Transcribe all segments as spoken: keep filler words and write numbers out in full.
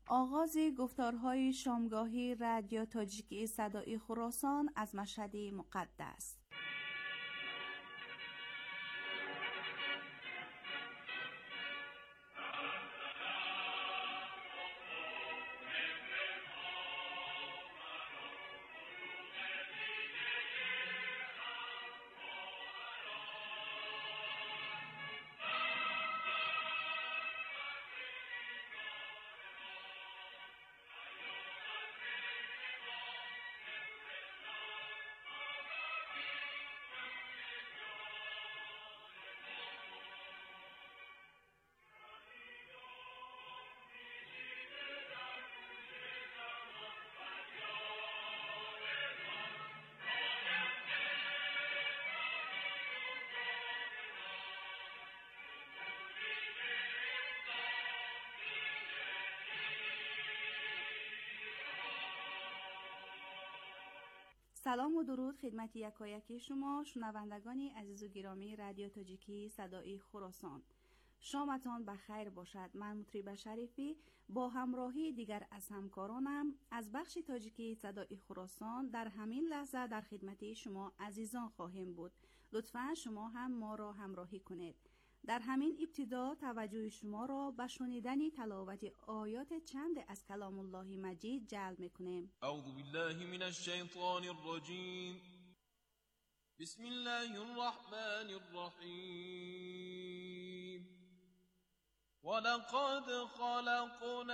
آغاز گفتارهای شامگاهی رادیو تاجیکی صدای خراسان از مشهد مقدس. سلام و درود خدمت یکایک شما شنوندگان عزیز و گرامی رادیو تاجیکی صدای خراسان. شامتان بخیر باشد. من مطرب شریفی با همراهی دیگر از همکارانم از بخش تاجیکی صدای خراسان در همین لحظه در خدمت شما عزیزان خواهیم بود. لطفاً شما هم ما را همراهی کنید. در همین ابتدا توجه شما را به شنیدن تلاوت آیات چند از کلام الله مجید جلب می‌کنیم. اعوذ بالله من الشیطان الرجیم. بسم الله الرحمن الرحیم. ولقد خلقنا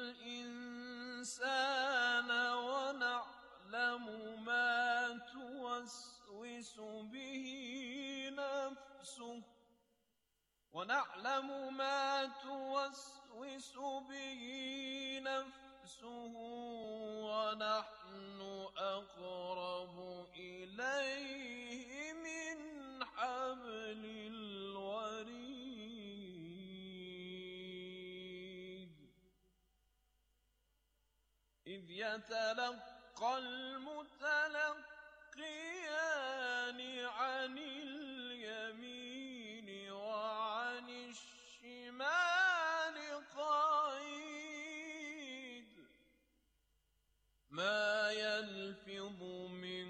الانسان ونعلم ما توسوس به نفسه ونعلم ما توسوس به نفسه ونحن أقرب إليه من حبل الوريد إذ يتلقى المتلقيان عن اليمين وعن الشمال قعيد ما يلفظ من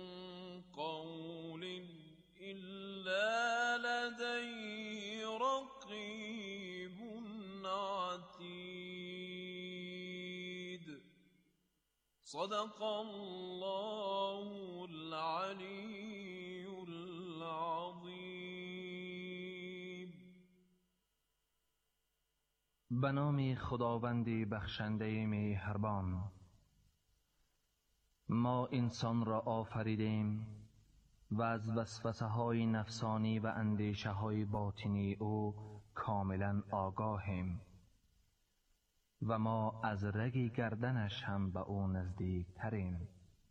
قول إلا لديه رقيب عتيد صدق الله العلي العظيم. به نام خداوند بخشنده مهربان. ما انسان را آفریدیم و از وسوسه های نفسانی و اندیشه های باطنی او کاملا آگاهیم و ما از رگ گردنش هم به او نزدیک تریم.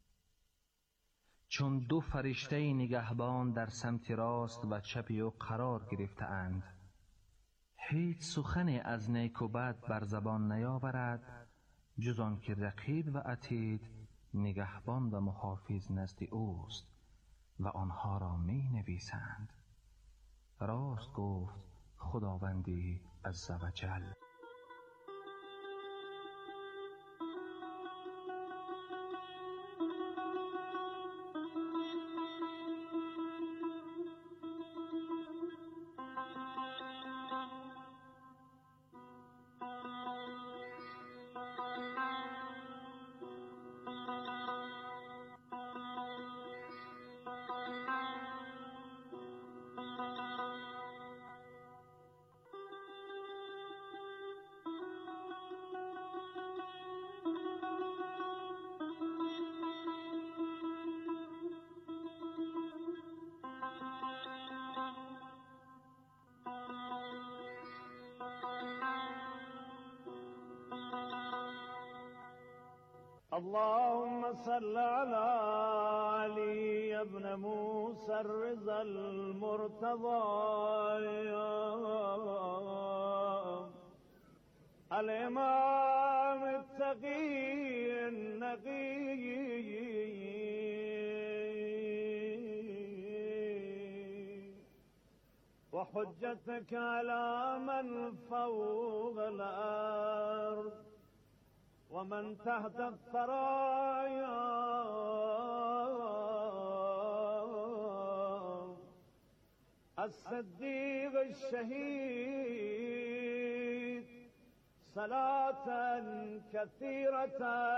چون دو فرشته نگهبان در سمت راست و چپ او قرار گرفته اند، هیچ سخنی از نیک و بد بر زبان نیاورد جز آن که رقیب و عتید نگهبان و محافظ نزد اوست و آنها را می نویسند. راست گفت خداوندی عزوجل. اللهم صل على علي بن موسى الرضا المرتضى الإمام التقي النقي وحجتك على من فوق الأرض ومن تحت الثرايا الصديق الشهيد صلاة كثيرة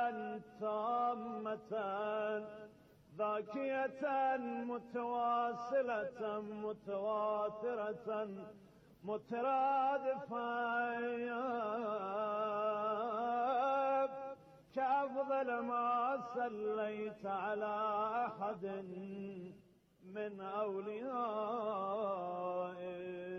تامة ذاكية متواصلة متواترة مترادفة كأفضل ما صليت على أحد من أوليائك.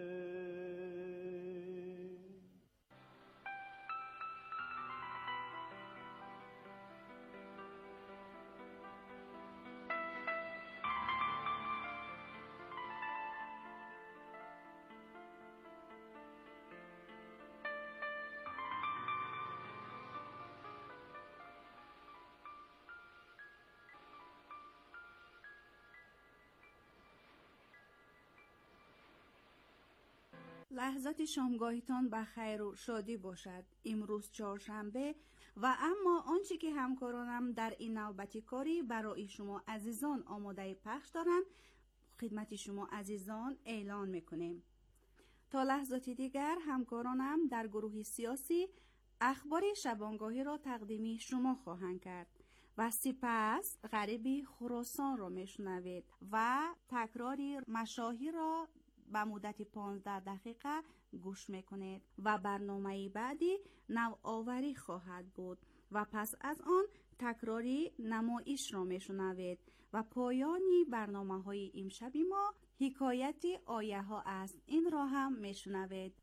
لحظات شامگاهیتان به خیر و شادی باشد. امروز چهارشنبه و اما آنچه که همکارانم در این نوبتی کاری برای شما عزیزان آماده پخش دارند خدمت شما عزیزان اعلان میکنیم. تا لحظاتی دیگر همکارانم در گروه سیاسی اخبار شبانگاهی را تقدیمی شما خواهند کرد و سپس غریبی خراسان را میشنوید و تکراری مشاهیر را به مدت پانزده دقیقه گوش میکنید و برنامه بعدی نوآوری خواهد بود و پس از آن تکراری نمایش را میشنوید و پایانی برنامه های امشب ما حکایت آیه ها است. این را هم میشنوید.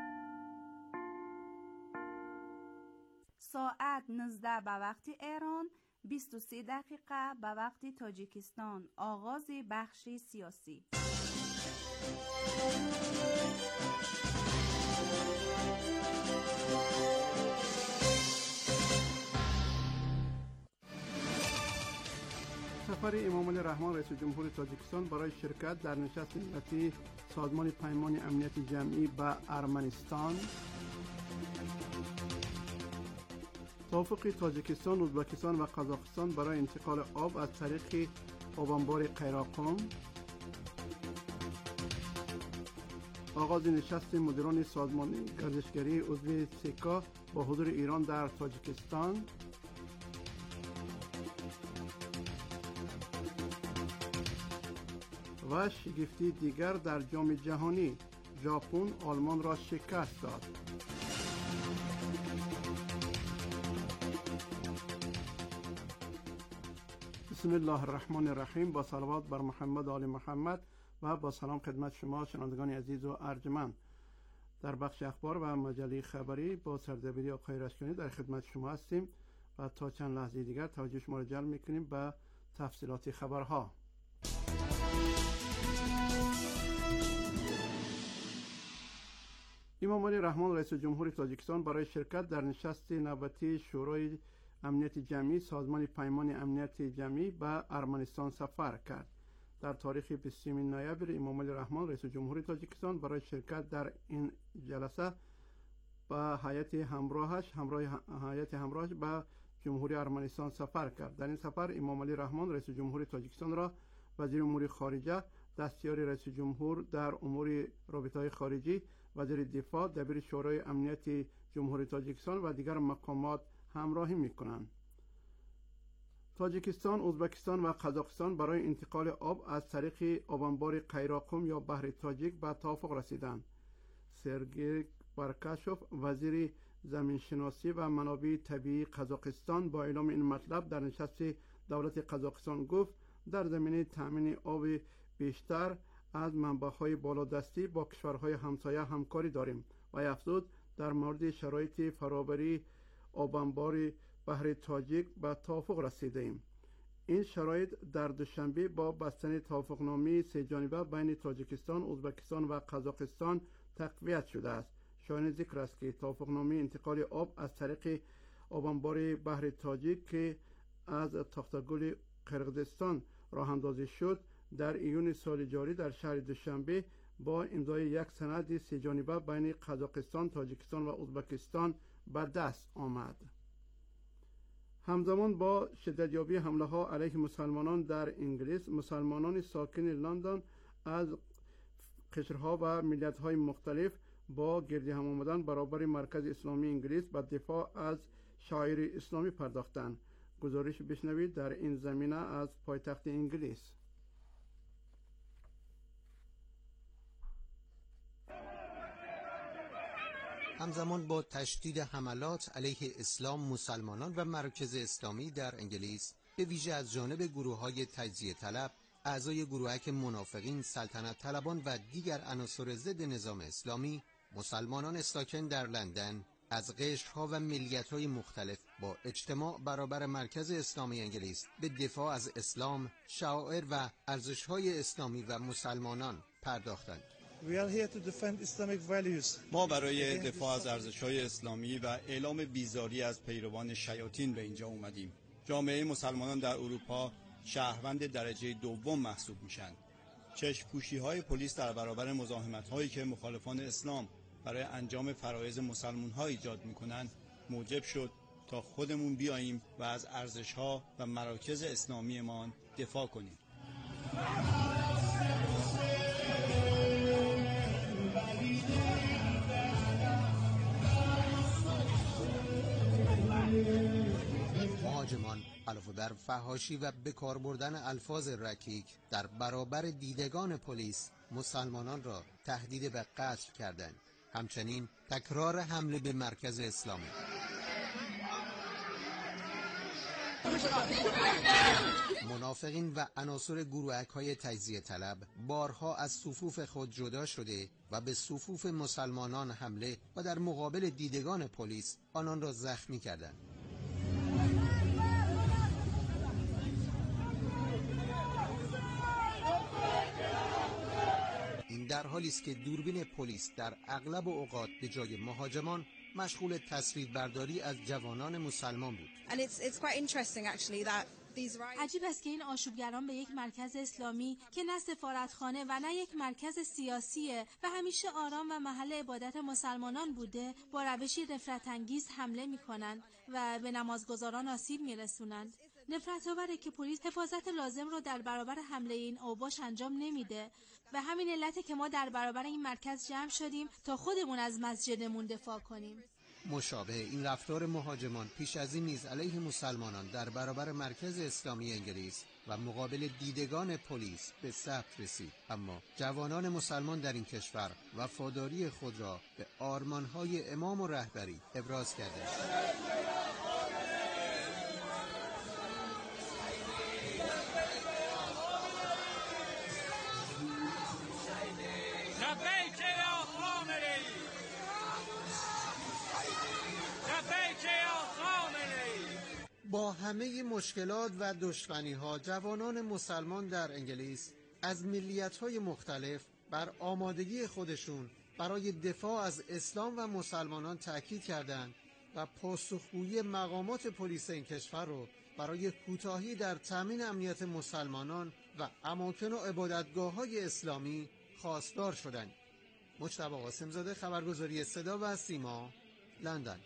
ساعت نوزده به وقت ایران، بیست و سه دقیقه به وقت تاجیکستان. آغاز بخش سیاسی. سفر امام علی رحمان رئیس جمهور تاجیکستان برای شرکت در نشست ملتی سازمان پیمان امنیت جمعی به ارمنستان، توافق تاجیکستان، ازبکستان و قزاقستان برای انتقال آب از طریق آبانبار قیراقم، آغاز نشست مدیران سازمان گردشگری عضو سیکا با حضور ایران در تاجیکستان، و شگفتی دیگر در جام جهانی، ژاپن آلمان را شکست داد. بسم الله الرحمن الرحیم. با صلوات بر محمد و آل محمد و با سلام خدمت شما شنوندگان عزیز و ارجمند. در بخش اخبار و مجله خبری با سردبیری آقای رشکانی در خدمت شما هستیم و تا چند لحظه دیگر توجه شما را جلب می‌کنیم به تفصیلات خبرها. امام علی رحمان رئیس جمهور تاجیکستان برای شرکت در نشست نوبتی شورای امنیت جمعی سازمان پیمان امنیت جمعی به ارمنستان سفر کرد. در تاریخ بیستم نوامبر امام علی رحمان رئیس جمهور تاجیکستان برای شرکت در این جلسه با هیئت همراهش همراه هیئت همراهش به جمهوری ارمنستان سفر کرد. در این سفر امام علی رحمان رئیس جمهور تاجیکستان را وزیر امور خارجه، دستیار رئیس جمهور در امور رابطه‌های خارجی، وزیر دفاع، دبیر شورای امنیت جمهوری تاجیکستان و دیگر مقامات همراهی می‌کنند. تاجیکستان، ازبکستان و قزاقستان برای انتقال آب از طریق آبانبار قیراقم یا بحر تاجیک به توافق رسیدند. سرگی برکاشوف، وزیر زمینشناسی و منابع طبیعی قزاقستان، با اعلام این مطلب در نشست دولت قزاقستان گفت در زمینه تأمین آب بیشتر از منبع‌های بالادستی با کشورهای همسایه همکاری داریم و افزود در مورد شرایط فرآوری آبانبار بحر تاجیک به توافق رسیده ایم. این شرایط در دوشنبه با بستن توافقنامه سه جانبه بین تاجیکستان، ازبکستان و قزاقستان تقویت شده است. شایان ذکر است که توافقنامه انتقال آب از طریق آبانبار بحر تاجیک که از تاختگل قرقیزستان راه اندازی شد در ایون سال جاری در شهر دوشنبه با امضای یک سند سه جانبه بین قزاقستان، تاجیکستان و ازبکستان به دست آمد. همزمان با شدتیابی حمله ها علیه مسلمانان در انگلیس، مسلمانان ساکن لندن از قشرها و ملت های مختلف با گردی هم آمدن برابر مرکز اسلامی انگلیس به دفاع از شاعر اسلامی پرداختند. گزارش بشنوید در این زمینه از پایتخت انگلیس. همزمان با تشدید حملات علیه اسلام، مسلمانان و مراکز اسلامی در انگلیس، به ویژه از جانب گروه‌های تجزیه طلب، اعضای گروهک منافقین، سلطنت طلبان و دیگر عناصر ضد نظام اسلامی، مسلمانان ساکن در لندن از قشرها و ملیت‌های مختلف با اجتماع برابر مرکز اسلامی انگلیس به دفاع از اسلام، شعائر و ارزش‌های اسلامی و مسلمانان پرداختند. We are here to defend Islamic values. ما برای دفاع از ارزش‌های اسلامی و اعلام بیزاری از پیروان شیاطین به اینجا اومدیم. جامعه مسلمانان در اروپا شهروند درجه دوم محسوب میشن. چشم پوشی‌های پلیس در برابر مزاحمت‌هایی که مخالفان اسلام برای انجام فرایض مسلمان‌ها ایجاد می‌کنند موجب شد تا خودمون بیاییم و از ارزش‌ها و مراکز اسلامیمان دفاع کنیم. مهاجمان علاوه بر فحاشی و بکار بردن الفاظ رکیک در برابر دیدگان پلیس، مسلمانان را تهدید به قتل کردند. همچنین تکرار حمله به مرکز اسلامی. منافقین و عناصر گروهک‌های تجزیه طلب بارها از صفوف خود جدا شده و به صفوف مسلمانان حمله و در مقابل دیدگان پلیس آنان را زخمی کردند. این در حالی است که دوربین پلیس در اغلب اوقات به جای مهاجمان مشغول تصویربرداری از جوانان مسلمان بود. عجیب است که این آشوبگران به یک مرکز اسلامی که نه سفارتخانه و نه یک مرکز سیاسیه و همیشه آرام و محل عبادت مسلمانان بوده، با روشی نفرت انگیز حمله می کنند و به نمازگزاران آسیب می رسونند. نفرت آوره که پلیس حفاظت لازم رو در برابر حمله این اوباش انجام نمیده. به همین علته که ما در برابر این مرکز جمع شدیم تا خودمون از مسجدمون دفاع کنیم. مشابه این رفتار مهاجمان پیش از این نیز علیه مسلمانان در برابر مرکز اسلامی انگلیس و مقابل دیدگان پلیس به ثبت رسید، اما جوانان مسلمان در این کشور وفاداری خود را به آرمانهای امام و رهبری ابراز کردند. با همه مشکلات و دشمنی‌ها، جوانان مسلمان در انگلیس از ملیت‌های مختلف بر آمادگی خودشون برای دفاع از اسلام و مسلمانان تأکید کردند و پاسخگویی مقامات پلیس این کشور رو برای کوتاهی در تامین امنیت مسلمانان و اماکن و عبادتگاه‌های اسلامی خواستار شدند. مجتبی قاسم‌زاده، خبرگزاری صدا و سیما، لندن.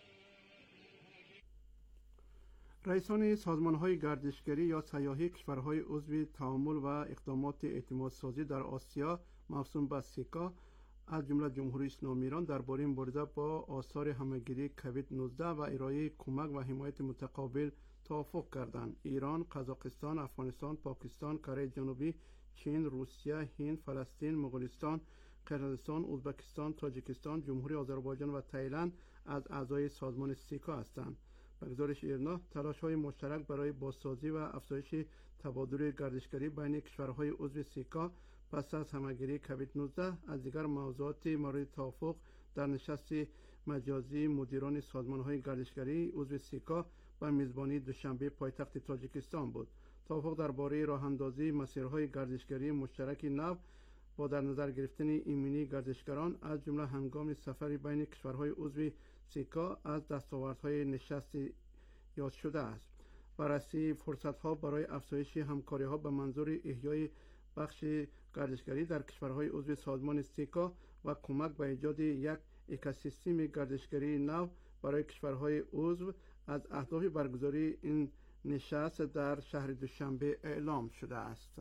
رئیسان سازمان‌های گردشگری یا سیاحی کشورهای عضو تعامل و اقدامات اعتمادسازی در آسیا موسوم به سیکا از جمله جمهوری اسلامی ایران درباره مبارزه با آثار همه‌گیری کوید نوزده و ارائه کمک و حمایت متقابل توافق کردند. ایران، قزاقستان، افغانستان، پاکستان، کره جنوبی، چین، روسیه، هند، فلسطین، مغولستان، قرقیزستان، ازبکستان، تاجیکستان، جمهوری آذربایجان و تایلند از اعضای سازمان سیکا هستند. به گزارش ایرنا، تلاش‌های مشترک برای بازسازی و افزایش تبادل گردشگری بین کشورهای عضو سیکا پس از همه‌گیری کوید نوزده از دیگر موضوعات مورد توافق در نشست مجازی مدیران سازمان‌های گردشگری عضو سیکا به میزبانی دوشنبه پایتخت تاجیکستان بود. توافق درباره راه‌اندازی مسیرهای گردشگری مشترک نو با در نظر گرفتن ایمنی گردشگران از جمله هنگام سفر بین کشورهای عضو سیکا از دستاوردهای نشست یاد شده است. بررسی فرصت‌ها برای افزایش همکاری‌ها به منظور احیای بخش گردشگری در کشورهای عضو سازمان سیکا و کمک به ایجاد یک اکوسیستم گردشگری نو برای کشورهای عضو از اهداف برگزاری این نشست در شهر دوشنبه اعلام شده است.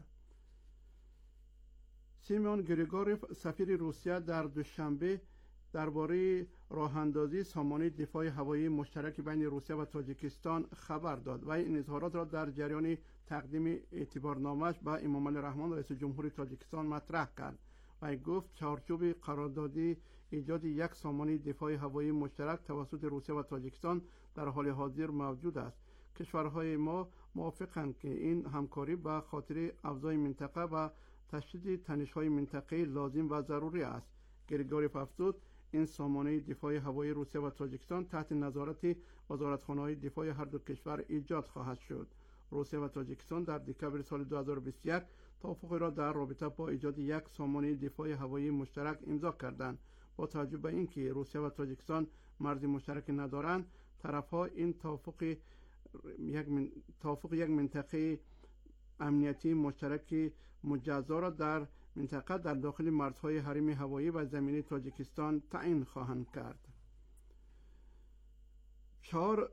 سیمون گریگوروف سفیر روسیه در دوشنبه درباره راهاندازی سامانه دفاع هوایی مشترک بین روسیه و تاجیکستان خبر داد و این اظهارات را در جریان تقدیم اعتبارنامه‌اش به امام علی رحمان رئیس جمهوری تاجیکستان مطرح کرد و گفت چارچوب قراردادی ایجاد یک سامانه دفاع هوایی مشترک توسط روسیه و تاجیکستان در حال حاضر موجود است. کشورهای ما موافقند که این همکاری به خاطر افزای منطقه و تشدید تنش‌های منطقه‌ای لازم و ضروری است. گریگوروف افزود این سامانه دفاع هوایی روسیه و تاجیکستان تحت نظارت وزارتخانه‌های دفاع هر دو کشور ایجاد خواهد شد. روسیه و تاجیکستان در دکامبر سال دو هزار و بیست و یک توافق را در رابطه با ایجاد یک سامانه دفاع هوایی مشترک امضا کردند. با توجه به اینکه روسیه و تاجیکستان مرز مشترک ندارند، طرف‌ها این توافق یک من... توافق یک منطقه امنیتی مشترک مجزا را در منطقه در داخل مرزهای حریم هوایی و زمینی تاجیکستان تعیین خواهند کرد. چهار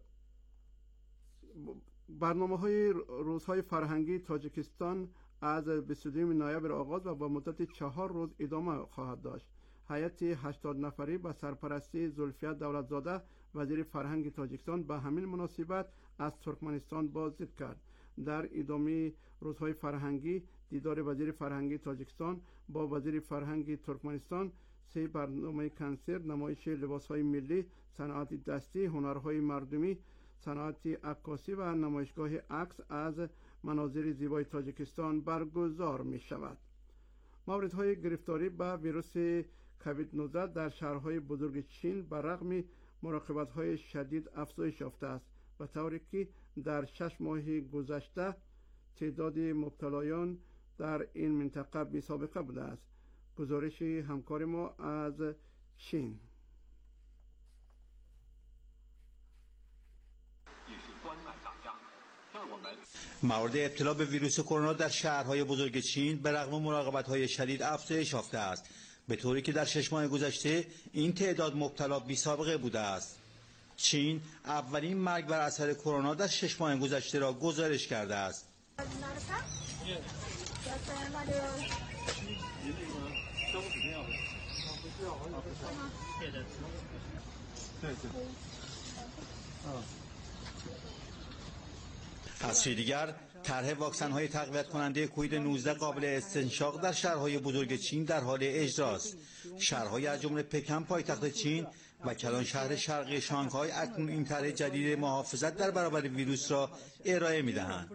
برنامه‌های روزهای فرهنگی تاجیکستان از بیست و دو نوامبر آغاز و با مدت چهار روز ادامه خواهد داشت. هیئت هشتاد نفری به سرپرستی زلفیه دولتزاده وزیر فرهنگ تاجیکستان به همین مناسبت از ترکمنستان بازدید کرد. در ادامه روزهای فرهنگی دیدار وزیر فرهنگی تاجیکستان با وزیر فرهنگی ترکمنستان، سه برنامه کنسرت، نمایش لباسهای ملی، صنعت دستی، هنرهای مردمی، صنعت عکاسی و نمایشگاه عکس از مناظر زیبای تاجیکستان برگزار می شود. موردهای گرفتاری به ویروس کووید نوزده در شهرهای بزرگ چین بر رغم مراقبت‌های شدید افزایش یافته است و طوری که در شش ماه گذشته تعداد مبتلایان در این منطقه بی سابقه بوده است. گزارش همکار ما از چین. مورد ابتلا به ویروس کرونا در شهرهای بزرگ چین به رغم مراقبت‌های شدید افزایش یافته است، به طوری که در شش ماه گذشته این تعداد مبتلا بی سابقه بوده است. چین اولین مرگ بر اثر کرونا در شش ماه گذشته را گزارش کرده است. از سوی دیگر طرح واکسن‌های تقویت کننده کووید نوزده قابل استنشاق در شهرهای بزرگ چین در حال اجراست. شهرهای از جمله پکن پایتخت چین و کلان شهر شرقی شانگهای اکنون این طرح جدید محافظت در برابر ویروس را ارائه می‌دهند.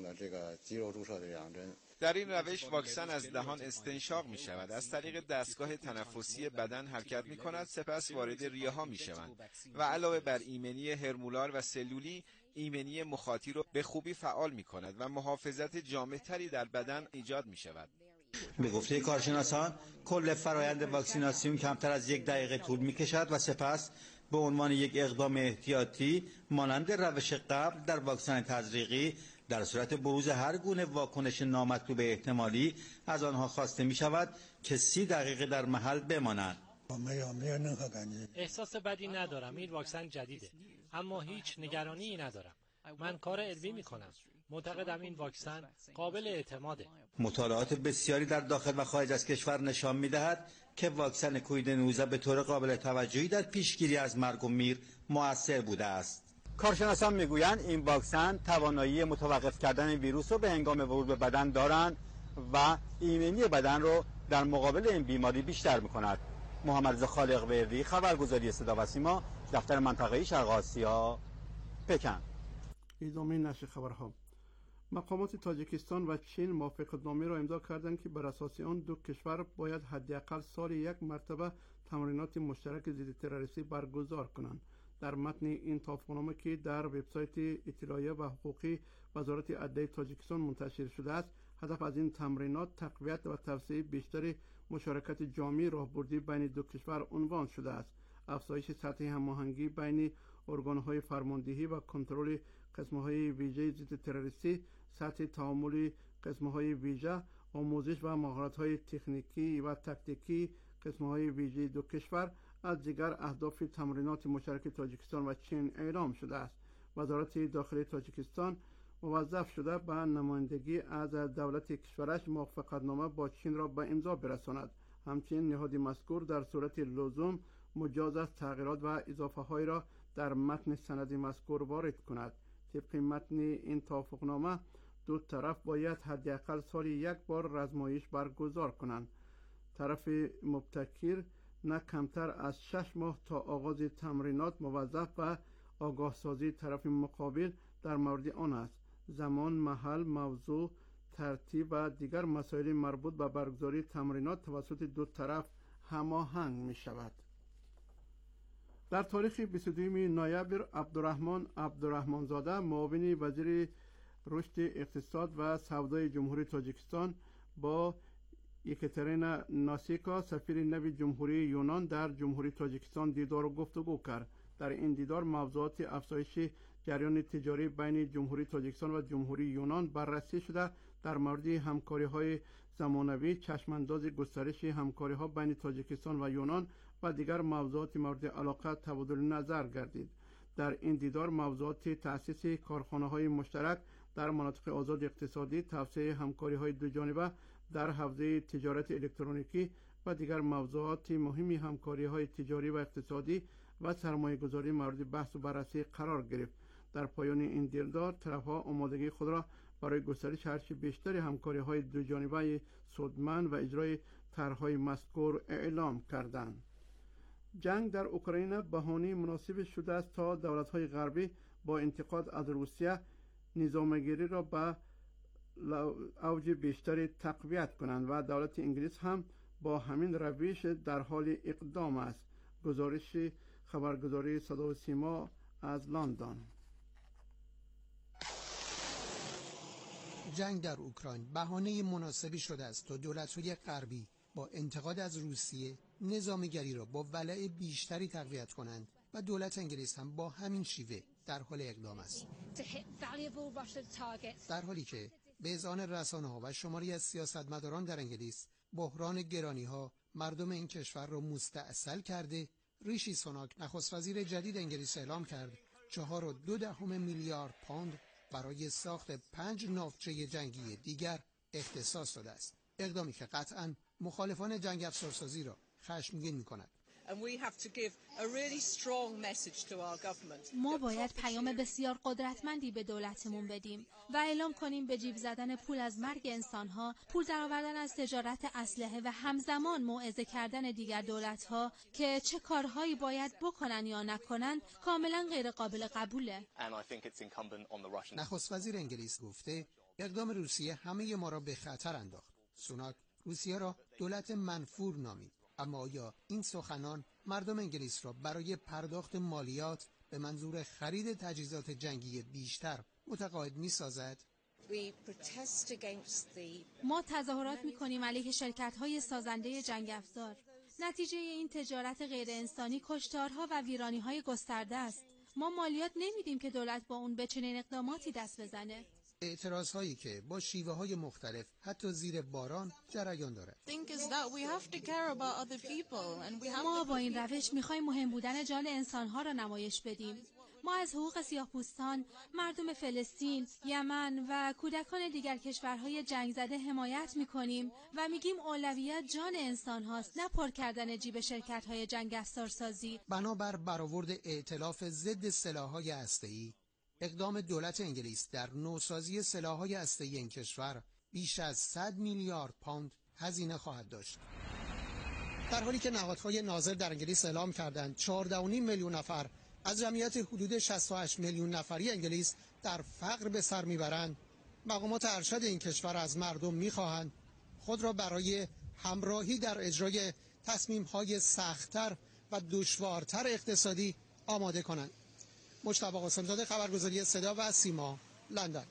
در این روش واکسن از دهان استنشاق می شود، از طریق دستگاه تنفسی بدن حرکت می کند، سپس وارد ریه ها می شوند و علاوه بر ایمنی هرمولار و سلولی، ایمنی مخاطی را به خوبی فعال می کند و محافظت جامع‌تری در بدن ایجاد می شود. به گفته کارشناسان کل فرایند واکسیناسیون کمتر از یک دقیقه طول می کشد و سپس به عنوان یک اقدام احتیاطی مانند روش قبل در واکسن تزریقی در صورت بروز هر گونه واکنش نامطلوب احتمالی از آنها خواسته می شود که سی دقیقه در محل بمانند. احساس بدی ندارم، این واکسن جدیده، اما هیچ نگرانی ندارم. من کار علمی می کنم. معتقدم این واکسن قابل اعتماده. مطالعات بسیاری در داخل و خارج از کشور نشان می دهد که واکسن کووید نوزده به طور قابل توجهی در پیشگیری از مرگ و میر مؤثر بوده است. کارشناسان میگویند این واکسن توانایی متوقف کردن ویروس رو به هنگام ورود به بدن دارند و ایمنی بدن رو در مقابل این بیماری بیشتر میکند. محمد رضا خالق وردی، خبرگزاری صدا و سیما، دفتر منطقه‌ای شرق آسیا، پکن. ادامه نشر خبرها. مقامات تاجیکستان و چین موافقتنامه را امضا کردند که بر اساس آن دو کشور باید حداقل سال یک مرتبه تمرینات مشترک ضد تروریستی برگزار کنند. در متن این توافقنامه که در وبسایت اطلاعیه و حقوقی وزارت عدلیه تاجیکستان منتشر شده است، هدف از این تمرینات تقویت و توسعه بیشتر مشارکت جامعه راهبردی بین دو کشور عنوان شده است. افزایش سطح هماهنگی بین ارگان‌های فرماندهی و کنترل قسمت‌های ویژه ضد تروریستی، سطح تعامل قسمت‌های ویژه، آموزش و مهارت‌های تکنیکی و تکتیکی قسمت‌های ویژه دو کشور از دیگر اهداف تمرینات مشترک تاجیکستان و چین اعلام شده است. وزارت داخلی تاجیکستان موظف شده به نمایندگی از دولت کشورش موافقتنامه با چین را به امضا برساند. همچنین نهاد مذکور در صورت لزوم مجاز است تغییرات و اضافه های را در متن سند مذکور وارد کند. طبق متن این توافقنامه دو طرف باید حداقل سالی یک بار رزمایش برگزار کنند. طرف مبتکر نه کمتر از شش ماه تا آغاز تمرینات موظف به آگاه سازی طرف مقابل در مورد آن است. زمان، محل، موضوع، ترتیب و دیگر مسائل مربوط به برگزاری تمرینات توسط دو طرف هماهنگ می شود. در تاریخ بیست و دوم نوامبر عبدالرحمن عبدالرحمن زاده معاون وزیر رشد اقتصاد و سودای جمهوری تاجیکستان با یکاترینا ناسیکا سفیر نو جمهوری یونان در جمهوری تاجیکستان دیدار و گفتگو کرد. در این دیدار موضوعات افزایش جریان تجاری بین جمهوری تاجیکستان و جمهوری یونان بررسی شده. در مورد همکاری‌های زمانوی، چشمانداز گسترش همکاری‌ها بین تاجیکستان و یونان و دیگر موضوعات مورد علاقه تبادل نظر گردید. در این دیدار موضوعات تأسیس کارخانه‌های مشترک در مناطق آزاد اقتصادی، توسعه همکاری‌های دوجانبه در حوزه تجارت الکترونیکی و دیگر موضوعات مهمی همکاری‌های تجاری و اقتصادی و سرمایه‌گذاری مورد بحث و بررسی قرار گرفت. در پایان این دیدار طرف‌ها آمادگی خود را برای گسترش هرچه بیشتر همکاری‌های دوجانبه سودمند و اجرای طرح‌های مذکور اعلام کردند. جنگ در اوکراین بهانه مناسب شده است تا دولت‌های غربی با انتقاد از روسیه نظام‌گیری را به اوج بیشتری تقویت کنند و دولت انگلیس هم با همین روش در حال اقدام است. گزارش خبرگزاری صدا و سیما از لندن. جنگ در اوکراین بهانه مناسبی شده است تا دولت‌های غربی با انتقاد از روسیه نظام‌گری را با ولع بیشتری تقویت کنند و دولت انگلیس هم با همین شیوه در حال اقدام است. در حالی که به اذعان رسانه‌ها و شماری از سیاستمداران در انگلیس بحران گرانی‌ها مردم این کشور را مستعسل کرده، ریشی سوناک نخست وزیر جدید انگلیس اعلام کرد چهار و دو دهم میلیارد پوند برای ساخت پنج ناوچه جنگی دیگر اختصاص داده است. اقدامی که قطعاً مخالفان جنگ افزارسازی را خشمگین می‌کند. ما باید پیام بسیار قدرتمندی به دولتمون بدیم و اعلام کنیم به جیب زدن پول از مرگ انسانها، پول درآوردن از تجارت اسلحه و همزمان موعظه کردن دیگر دولت‌ها که چه کارهایی باید بکنن یا نکنن کاملا غیر قابل قبوله. نخست وزیر انگلیس گفته اقدام روسیه همه ما را به خطر انداخت. سوناک روسیه را دولت منفور نامید. اما آیا این سخنان مردم انگلیس را برای پرداخت مالیات به منظور خرید تجهیزات جنگی بیشتر متقاعد می‌سازد؟ ما تظاهرات می‌کنیم علیه شرکت‌های سازنده جنگ افزار. نتیجه این تجارت غیر انسانی کشتارها و ویرانی‌های گسترده است. ما مالیات نمیدیم که دولت با اون به چنین اقداماتی دست بزنه. اعتراض هایی که با شیوه های مختلف حتی زیر باران جریان دارد. ما با این روش میخوایم مهم بودن جان انسانها را نمایش بدیم. ما از حقوق سیاه‌پوستان، مردم فلسطین، یمن و کودکان دیگر کشورهای جنگ زده حمایت میکنیم و میگیم اولویت جان انسان هاست، نه پر کردن جیب شرکت‌های جنگ افزارسازی. بنابر برآورد ائتلاف ضد سلاح‌های هسته‌ای، اقدام دولت انگلیس در نوسازی سلاح‌های هسته‌ای این کشور بیش از صد میلیارد پوند هزینه خواهد داشت. در حالی که نهادهای ناظر در انگلیس اعلام کردند چهارده و نیم میلیون نفر از جمعیت حدود شصت و هشت میلیون نفری انگلیس در فقر به سر میبرند، مقامات ارشد این کشور از مردم میخواهند خود را برای همراهی در اجرای تصمیم‌های سخت‌تر و دشوارتر اقتصادی آماده کنند. مجتبی قاسم‌زاده، خبرگزاری صدا و سیما، لندن.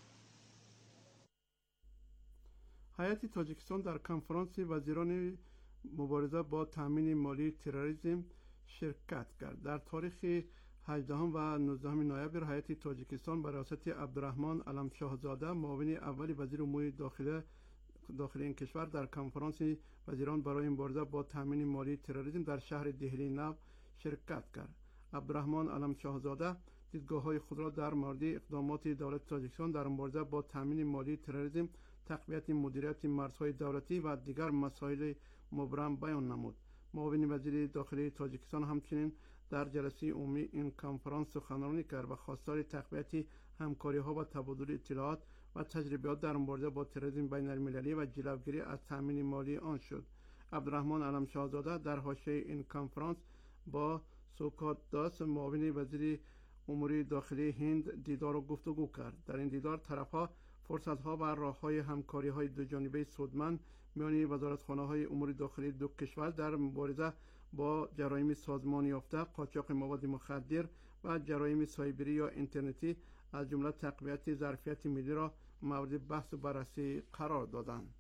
هیئت تاجیکستان در کنفرانس وزیران مبارزه با تامین مالی تروریسم شرکت کرد. در تاریخ هجدهم و نوزدهم نوامبر هیئت تاجیکستان به رئاست عبدالرحمن علمشاهزاده معاون اول وزیر امور داخلی داخل این کشور در کنفرانس وزیران برای مبارزه با تامین مالی تروریسم در شهر دهلی نو شرکت کرد. عبدالرحمن علمشاهزاده دیدگاه‌های خود را در مورد اقدامات دولت تاجیکستان در مبارزه با تامین مالی تروریسم، تقویت مدیریت مرزهای دولتی و دیگر مسائل مبرم بیان نمود. معاون وزیر داخلی تاجیکستان همچنین در جلسه عمومی این کنفرانس سخنرانی کرد و خواستار تقویت همکاری‌ها و تبادل اطلاعات و تجربیات در مبارزه با تروریسم بین المللی و جلوگیری از تامین مالی آن شد. عبدالرحمن علم شاهزاده در حاشیه این کنفرانس با سوکات داس معاون وزیر امور داخلی هند دیدار و گفتگو کرد. در این دیدار طرف‌ها فرصت‌ها و راه‌های همکاری‌های دوجانبه سودمند میان وزارتخانه‌های امور داخلی دو کشور در مبارزه با جرایم سازمانی یافته، قاچاق مواد مخدر و جرایم سایبری یا اینترنتی از جمله تقویت ظرفیت ملی را مورد بحث و بررسی قرار دادند.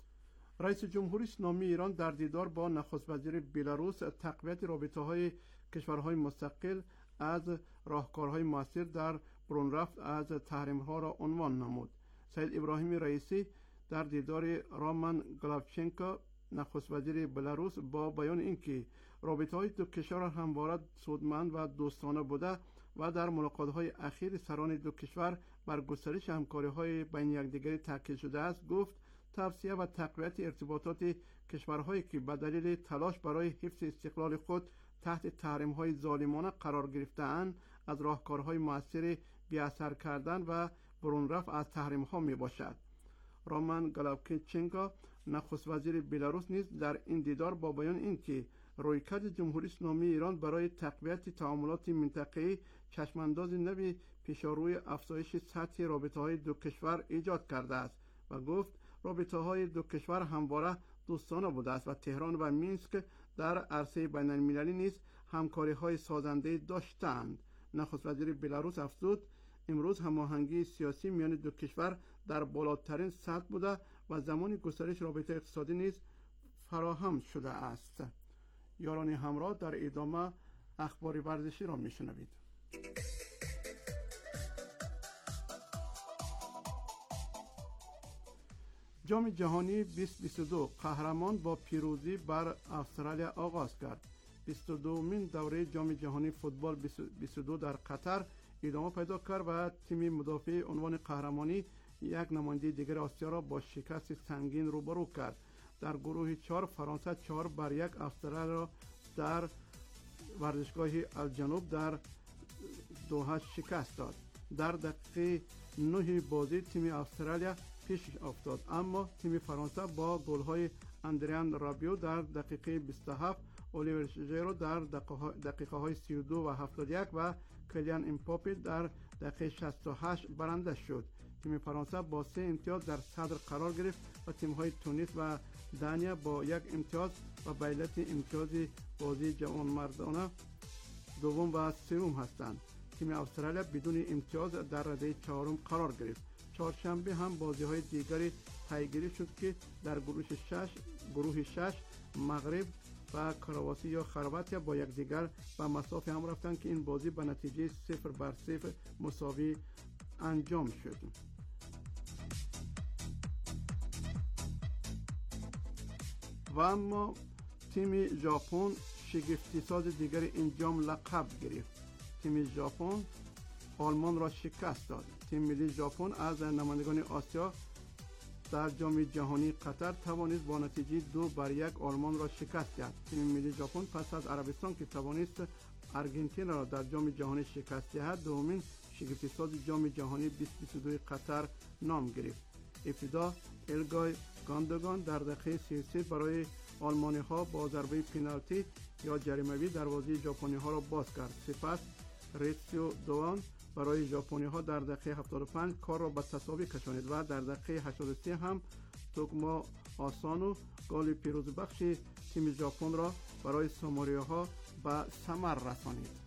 رئیس جمهوری اسلامی ایران در دیدار با نخست وزیر بلاروس تقویت رابطه‌های کشورهای مستقل از راهکارهای موثر در برون رفت از تحریم‌ها را عنوان نمود. سید ابراهیم رئیسی در دیدار رامان گلاوچنکو نخست وزیر بلاروس با بیان اینکه رابطه‌های دو کشور همواره سودمند و دوستانه بوده و در ملاقات‌های اخیر سران دو کشور بر گسترش همکاری‌های بین یکدیگر تاکید شده است، گفت توسعه و تقویت ارتباطات کشورهایی که به دلیل تلاش برای حفظ استقلال خود تحت تحریم‌های ظالمانه قرار گرفته‌اند از راهکارهای موثر بی‌اثر کردن و برون رفت از تحریم‌ها میباشد. رامان گلاوچنکو نخست وزیر بلاروس نیز در این دیدار با بیان اینکه رویکرد جمهوری اسلامی ایران برای تقویت تعاملات منطقه‌ای چشمانداز نوی پیشاروی افزایش سطح رابطه‌های دو کشور ایجاد کرده است و گفت رابطه‌های دو کشور همواره دوستانه بوده است و تهران و مینسک در عرصه بین المللی نیز همکاری‌های سازنده داشتند. نخست وزیر بلاروس افزود امروز هماهنگی سیاسی میان دو کشور در بالاترین سطح بوده و زمان گسترش رابطه اقتصادی نیز فراهم شده است. یاران همراه، در ادامه اخبار ورزشی را میشنوید. جام جهانی بیست بیست و دو قهرمان با پیروزی بر استرالیا آغاز کرد. بیست و دومین دوره جام جهانی فوتبال بیست و دو در قطر ادامه پیدا کرد و تیم مدافع عنوان قهرمانی یک نماینده دیگر آسیا را با شکست سنگین روبرو کرد. در گروه چهار فرانسه چهار بر یک استرالیا را در ورزشگاه الجنوب در دوحه شکست داد. در دقیقه نه بازی تیم استرالیا پیش افتاد، اما تیم فرانسه با گل‌های اندریان رابیو در دقیقه بیست و هفت، الیور ژیرو در دقیقه های سی و دو و هفتاد و یک و کلیان امباپه در دقیقه شصت و هشت برنده شد. تیم فرانسه با سه امتیاز در صدر قرار گرفت و تیم‌های تونس و دانیا با یک امتیاز و به علت امتیاز بازی جوانمردانه دوم و سوم هستند. تیم استرالیا بدون امتیاز در رده چهارم قرار گرفت. چهارشنبه هم بازی‌های دیگری پیگیری شد که در گروه شش گروه شش مغرب و کرواسی یا خرواتیا با یکدیگر به مسافه هم رفتند که این بازی به نتیجه صفر بر صفر مساوی انجام شد. و اما تیم ژاپن شگفتی ساز دیگر این جام لقب گرفت. تیم ژاپن آلمان را شکست داد. تیم ملی ژاپن از نمایندگان آسیا در جام جهانی قطر توانست با نتیجه دو بر یک آلمان را شکست دهد. تیم ملی ژاپن پس از عربستان که توانست آرژانتین را در جام جهانی شکست دهد، دومین شگفتی ساز جام جهانی بیست بیست و دو قطر نام گرفت. ابتدا الگای گاندوگان در دقیقه سی و سه برای آلمانی ها با ضربه پنالتی یا جریمه‌ای دروازه ژاپنی ها را باز کرد. سپس ریتسیو دوان برای ژاپنی ها در دقیقه هفتاد و پنج کار را به تساوی کشانید و در دقیقه هشتاد و سه هم توگما آسانو گل پیروزی بخش تیم ژاپن را برای ساموریا ها به ثمر رسانید.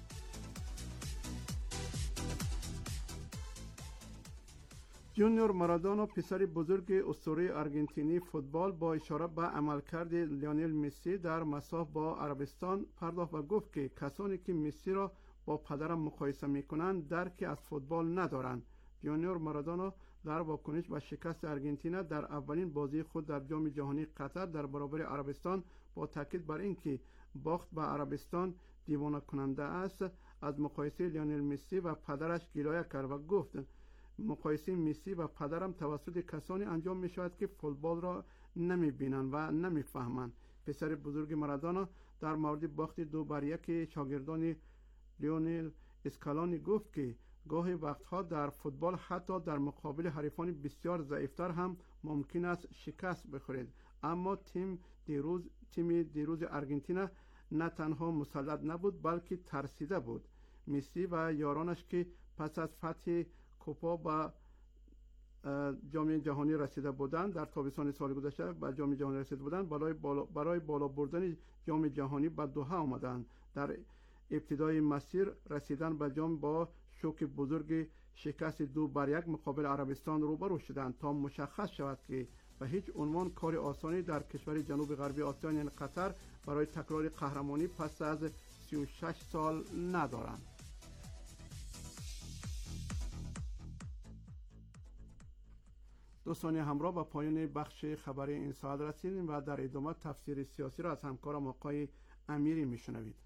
جونیور مارادونا پسر بزرگ اسطوره آرژانتینی فوتبال با اشاره به عملکرد لیونل مسی در مساف با عربستان پرداخت و گفت که کسانی که مسی را با پدرم مقایسه میکنند درکی از فوتبال ندارند. جونیور مارادونا در واکنش به شکست آرژانتین در اولین بازی خود در جام جهانی قطر در برابر عربستان با تاکید بر اینکه باخت به عربستان دیوانه کننده است. از مقایسه لیونل مسی و پدرش گلایه کرد و گفت مقایسه مسی و پدرم توسط کسانی انجام می شود که فوتبال را نمی بینند و نمی فهمند. پسر بزرگ مارادونا در مورد باخت دو بر یک شاگردان لیونل اسکالانی گفت که گاهی وقتها در فوتبال حتی در مقابل حریفان بسیار ضعیفتر هم ممکن است شکست بخورید، اما تیم دیروز تیم دیروز آرژانتین نه تنها مسلط نبود بلکه ترسیده بود. مسی و یارانش که پس از فتح کوپا با جام جهانی رسیده بودند در تابستان سال گذشته به جام جهانی رسیده بودند برای بالا برای بالا بردن جام جهانی به دوحه آمدند. در ابتدای مسیر رسیدن به جام با شوک بزرگ شکست دو بر یک مقابل عربستان روبرو شدند تا مشخص شود که به هیچ عنوان کار آسانی در کشور جنوب غربی آسیا یعنی قطر برای تکرار قهرمانی پس از سی و شش سال ندارند. دوستان همراه با پایان بخش خبری این ساعت رسیدیم و در ادامه تفسیر سیاسی را از همکارم آقای امیری میشنوید.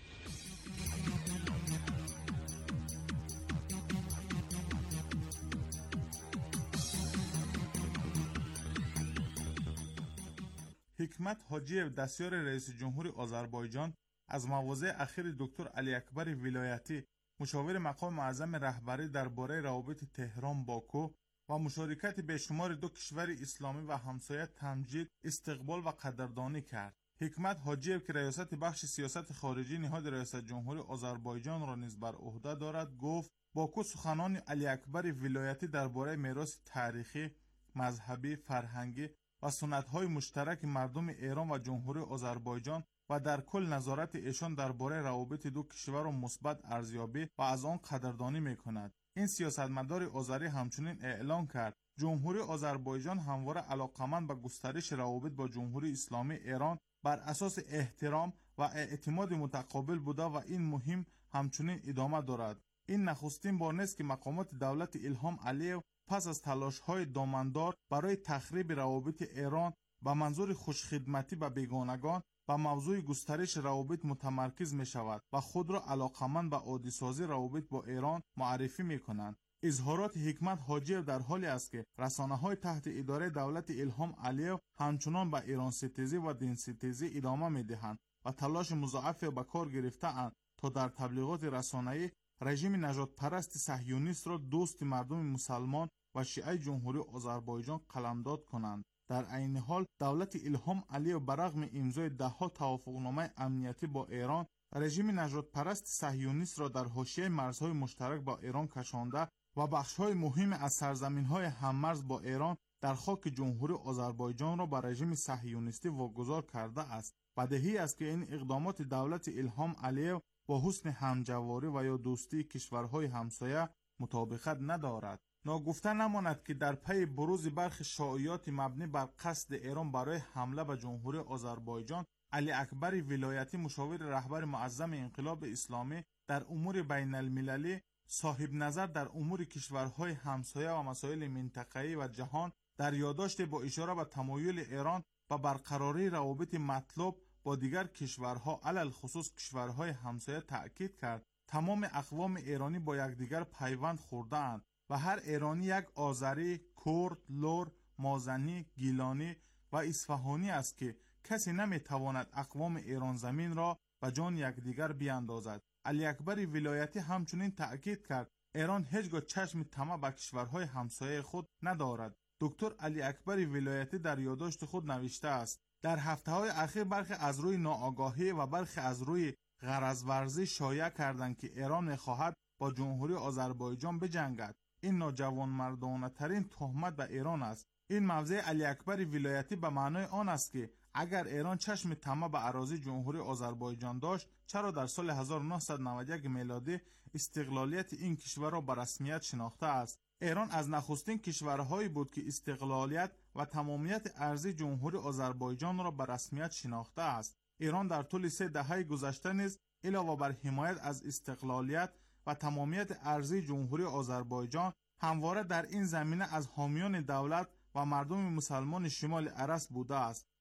حکمت حاجیев دستیار رئیس جمهور آذربایجان از مواضع اخیر دکتر علی اکبر ولایتی مشاور مقام معظم رهبری درباره روابط تهران باکو و مشارکت بیشمار دو کشور اسلامی و همسایه تمجید، استقبال و قدردانی کرد. حکمت حاجیев که ریاست بخش سیاست خارجی نهاد ریاست جمهور آذربایجان را نیز بر عهده دارد گفت باکو سخنان علی اکبر ولایتی درباره میراث تاریخی، مذهبی، فرهنگی و سنت‌های مشترک مردم ایران و جمهوری آذربایجان و در کل نظارت ایشان درباره روابط دو کشور را مثبت ارزیابی و از آن قدردانی می‌کند. این سیاستمدار آذری همچنین اعلام کرد جمهوری آذربایجان همواره علاقمند به گسترش روابط با جمهوری اسلامی ایران بر اساس احترام و اعتماد متقابل بوده و این مهم همچنین ادامه دارد. این نخستین بار نیست که مقامات دولت الهام علیو پس از تلاش‌های دامندار برای تخریب روابط ایران با منظور خوشخدمتی به بیگانگان و موضوع گسترش روابط متمرکز می شود و خود را علاقمند به عادی‌سازی روابط با ایران معرفی می کنند. اظهارات حکمت حاجیев در حالی است که رسانه‌های تحت اداره دولت الهام علیو همچنان به ایران ستیزی و دین ستیزی ادامه می دهند و تلاش مضاعفی به کار گرفته‌اند تا در تبلیغات رسانه‌ای رژیم نژاد پرست صهیونیست را دوست مردم مسلمان و شیعه جمهوری آذربایجان قلمداد کنند. در عین حال دولت الهام علیو برغم امضای ده‌ها توافقنامه امنیتی با ایران رژیم نژاد پرست صهیونیست را در حاشیه مرزهای مشترک با ایران کشانده و بخش‌های مهم از سرزمین‌های هممرز با ایران در خاک جمهوری آذربایجان را به رژیم صهیونیستی واگذار کرده است. بدیهی است که این اقدامات دولت الهام علیو با حسن همجواری و یا دوستی کشورهای همسایه مطابقت ندارد. ناگفته نماند که در پی بروز برخی شایعات مبنی بر قصد ایران برای حمله به جمهوری آذربایجان، علی اکبر ولایتی مشاور رهبر معظم انقلاب اسلامی در امور بین المللی، صاحب نظر در امور کشورهای همسایه و مسائل منطقه‌ای و جهان، در یادداشت با اشاره به تمایل ایران و برقراری روابط مطلوب با دیگر کشورها علل خصوص کشورهای همسایه تأکید کرد تمام اقوام ایرانی با یکدیگر پیوند خورده‌اند و هر ایرانی یک آذری، کرد، لور، مازنی، گیلانی و اصفهانی است که کسی نمیتواند اقوام ایران زمین را به جان یکدیگر بیاندازد. علی اکبر ولایتی همچنین تأکید کرد ایران هیچگاه چشم طمع به کشورهای همسایه خود ندارد. دکتر علی اکبر ولایتی در یادداشت خود نوشته است در هفته‌های اخیر برخی از روی ناآگاهی و برخی از روی غرض ورزی شایع کردند که ایران می‌خواهد با جمهوری آذربایجان بجنگد. این ناجوانمردانه ترین تهمت به ایران است. این موضع علی اکبر ولایتی به معنای آن است که اگر ایران چشم طمع به اراضی جمهوری آذربایجان داشت، چرا در سال هزار و نهصد و نود و یک میلادی استقلالیت این کشور را به رسمیت شناخته است؟ ایران از نخستین کشورهایی بود که استقلالیت و تمامیت ارضی جمهوری آذربایجان را به رسمیت شناخته است. ایران در طول سه دهه گذشته نیز علاوه بر حمایت از استقلالیت و تمامیت ارضی جمهوری آذربایجان همواره در این زمینه از حامیان دولت و مردم مسلمان شمال ارس بوده است.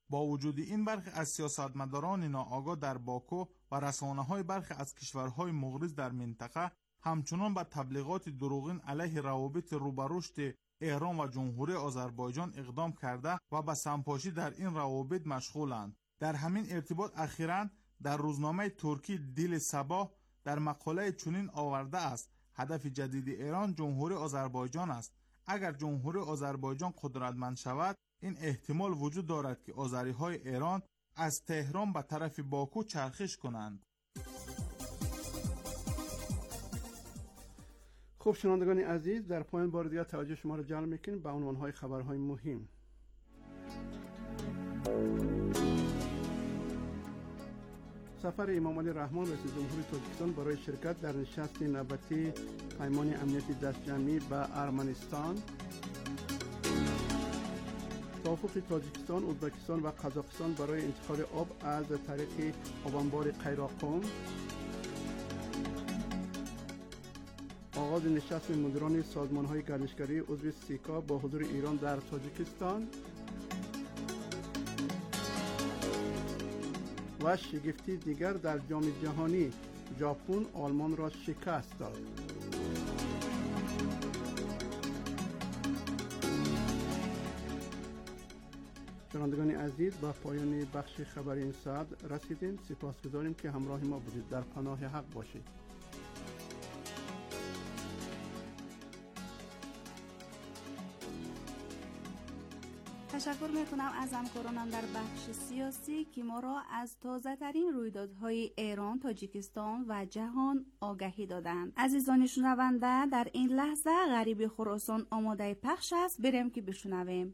با وجود این برخی از سیاستمداران ناآگاه در باکو و رسانه‌های برخی از کشورهای مغرض در منطقه همچنان به تبلیغات دروغین علیه روابط رو به رشد ایران و جمهوری آذربایجان اقدام کرده و به سمپاشی در این روابط مشغولند. در همین ارتباط اخیراً در روزنامه ترکی دیل صباح در مقاله چنین آورده است: هدف جدید ایران جمهوری آذربایجان است. اگر جمهوری آذربایجان قدرتمند شود، این احتمال وجود دارد که آذری‌های ایران از تهران به طرف باکو چرخش کنند. خب شنوندگان عزیز، در پایان بار دیگر توجه شما را جلب می‌کنیم به عنوان‌های خبرهای مهم. سفر امام علی رحمان رئیس جمهوری تاجیکستان برای شرکت در نشست نوبتی پیمان امنیتی دستجمعی به ارمنستان. توافق تاجیکستان، ازبکستان و قزاقستان برای انتقال آب از طریق آبانبار قیراقم. آغاز نشست مدیران سازمان‌های گردشگری عضو سیکا با حضور ایران در تاجیکستان. و شگفتی دیگر در جام جهانی، ژاپن آلمان را شکست داد. شنوندگان عزیز، با پایان بخش خبری این ساعت رسیدیم. سپاسگزاریم که همراه ما بودید. در پناه حق باشید. تشکر میکنم از همکارانم در بخش سیاسی که ما را از تازه ترین رویدادهای ایران، تاجیکستان و جهان آگهی دادند. عزیزان شنونده، در این لحظه غریب خراسان آماده پخش است. بریم که بشنویم.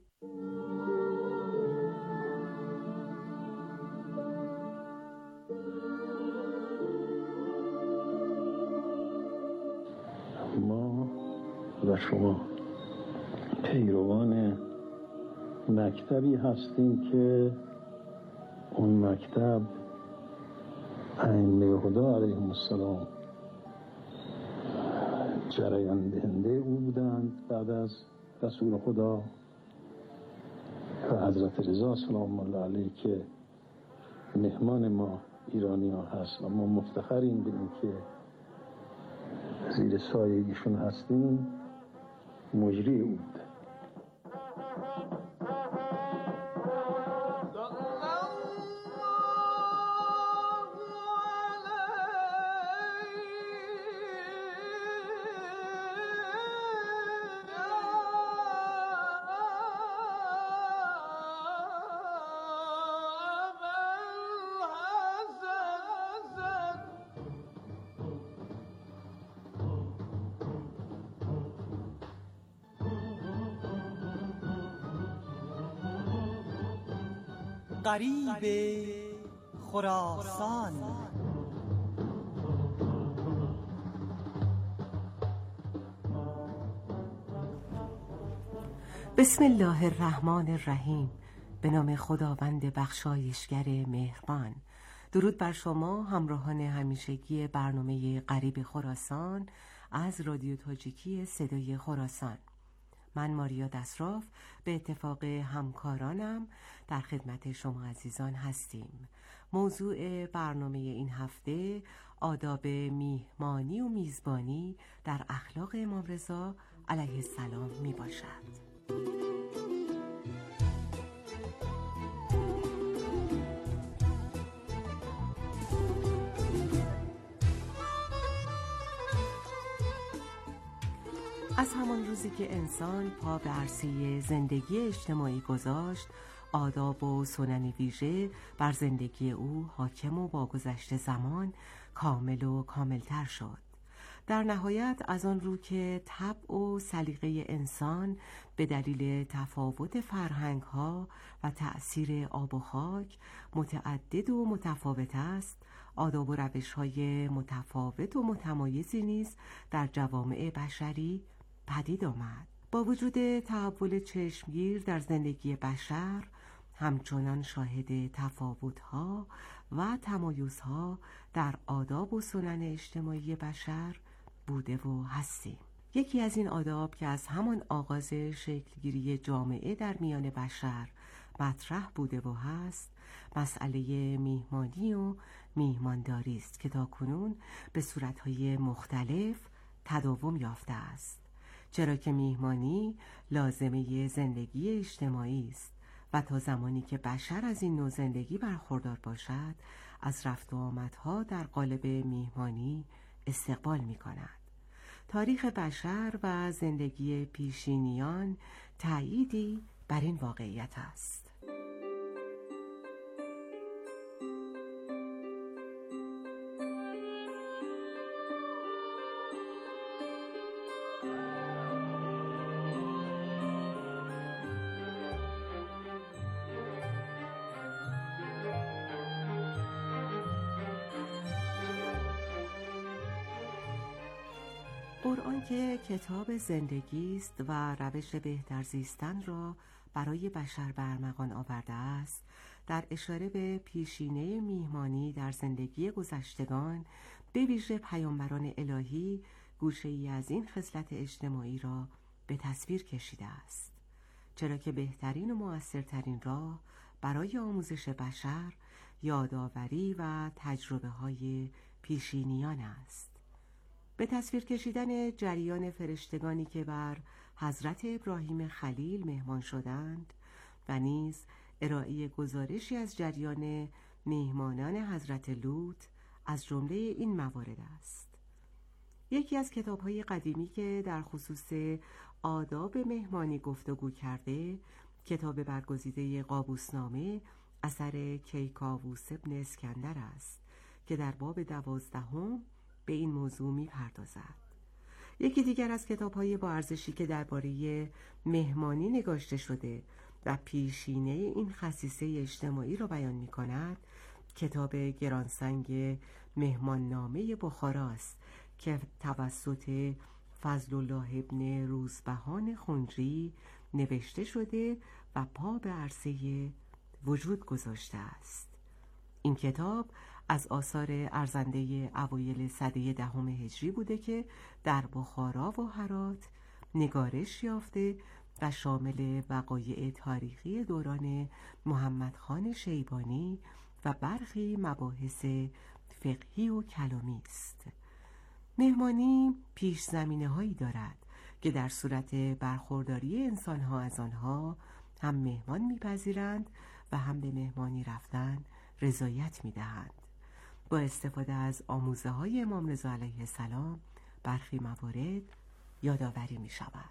ما و شما پیروان مکتبی هستیم که اون مکتب ائمه خدا علیهم السلام جریان دهنده او بودند بعد از رسول خدا و حضرت رضا سلام الله علیه که مهمان ما ایرانی ها هست و ما مفتخریم به این که زیر سایه ایشون هستیم. مجری او بود. غریب خراسان. بسم الله الرحمن الرحیم. به نام خداوند بخشایشگر مهربان. درود بر شما همراهان همیشگی برنامه غریب خراسان از رادیو تاجیکی صدای خراسان. من ماریا دسراف به اتفاق همکارانم در خدمت شما عزیزان هستیم. موضوع برنامه این هفته آداب میهمانی و میزبانی در اخلاق امام رضا علیه السلام می باشد. از همان روزی که انسان پا به عرصه زندگی اجتماعی گذاشت، آداب و سنن ویژه بر زندگی او حاکم و با گذشت زمان کامل و کاملتر شد. در نهایت از آن رو که طبع و سلیقه انسان به دلیل تفاوت فرهنگ‌ها و تأثیر آب و خاک متعدد و متفاوت است، آداب و روش‌های متفاوت و متمایزی نیز در جوامع بشری پدید آمد. با وجود تحول چشمگیر در زندگی بشر، همچنان شاهد تفاوت‌ها و تمایزها در آداب و سنن اجتماعی بشر بوده و هستیم. یکی از این آداب که از همان آغاز شکلگیری جامعه در میان بشر مطرح بوده و هست مسئله میهمانی و میهمانداری است که تاکنون به صورت‌های مختلف تداوم یافته است، چرا که میهمانی لازمه زندگی اجتماعی است و تا زمانی که بشر از این نوع زندگی برخوردار باشد از رفت و آمدها در قالب میهمانی استقبال می کند. تاریخ بشر و زندگی پیشینیان تأییدی بر این واقعیت است. قرآن که کتاب زندگی است و روش بهتر زیستن را برای بشر برمغان آورده است، در اشاره به پیشینه میهمانی در زندگی گذشتگان به ویژه پیامبران الهی گوشه‌ای از این خصلت اجتماعی را به تصویر کشیده است، چرا که بهترین و مؤثرترین راه برای آموزش بشر یادآوری و تجربه های پیشینیان است. به تصویر کشیدن جریان فرشتگانی که بر حضرت ابراهیم خلیل مهمان شدند و نیز ارائه گزارشی از جریان مهمانان حضرت لوط از جمله این موارد است. یکی از کتاب‌های قدیمی که در خصوص آداب مهمانی گفتگو کرده، کتاب برگزیده قابوسنامه اثر کیکاووس ابن اسکندر است که در باب دوازدهم به این موضوع می‌پردازد. یکی دیگر از کتاب‌های با ارزشی که درباره مهمانی نگاشته شده و پیشینه این خصیصه اجتماعی را بیان می‌کند، کتاب گرانسنگ مهماننامه بخارا است که توسط فضل الله ابن روزبهان خنجری نوشته شده و پا به عرصه وجود گذاشته است. این کتاب از آثار ارزنده اوایل سده دهم هجری بوده که در بخارا و هرات نگارش یافته و شامل وقایع تاریخی دوران محمد خان شیبانی و برخی مباحث فقهی و کلامی است. مهمانی پیش زمینه هایی دارد که در صورت برخورداری انسانها از آنها هم مهمان میپذیرند و هم به مهمانی رفتن رضایت میدهند. با استفاده از آموزه های امام رضا علیه السلام برخی موارد یادآوری می شود.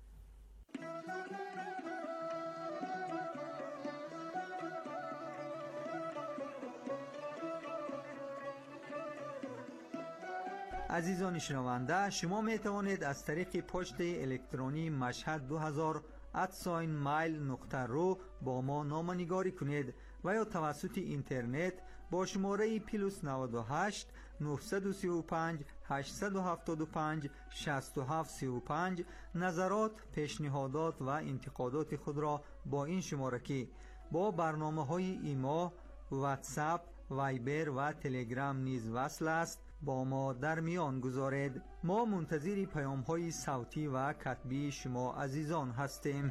عزیزان شنونده، شما می توانید از طریق پست الکترونی مشهد دو هزار ات مایل نقطه رو با ما نامه‌نگاری کنید و یا توسط اینترنت با شماره پلوس نود و هشت نهصد و سی و پنج هشتصد و هفتاد و پنج شصت و هفت سی و پنج نظرات، پیشنهادات و انتقادات خود را با این شماره که با برنامه‌های ایما، واتساپ، وایبر و تلگرام نیز وصل است با ما در میان گذارید. ما منتظر پیام‌های صوتی و کتبی شما عزیزان هستیم.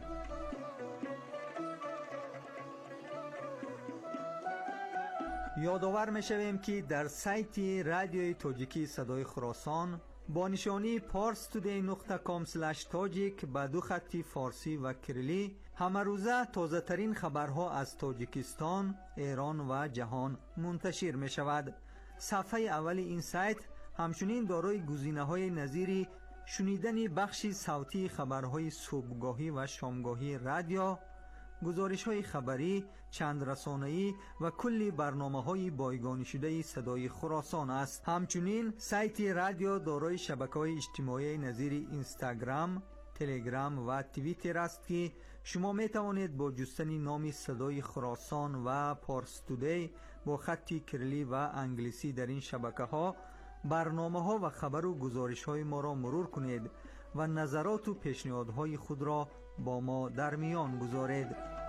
یادآور می‌شویم که در سایت رادیوی تاجیکی صدای خراسان با نشانی پارس تودی نقطه کام اسلش تاجیک با دو خطی فارسی و کریلی همه روزه تازه ترین خبرها از تاجیکستان، ایران و جهان منتشر می شود. صفحه اول این سایت همچنین دارای گزینه‌های نظیر شنیدن بخشی صوتی خبرهای صبحگاهی و شامگاهی رادیو، گزارش‌های خبری، چند رسانه‌ای و کلی برنامه‌های بایگانی شده صدای خراسان است. همچنین سایت رادیو دارای شبکه‌های اجتماعی نظیر اینستاگرام، تلگرام و توییتر است که شما می توانید با جستن نام صدای خراسان و پارس تودی با خطی کریلی و انگلیسی در این شبکه‌ها برنامه‌ها و خبر و گزارش‌های ما را مرور کنید و نظرات و پیشنهادهای خود را با ما در میان گذارید.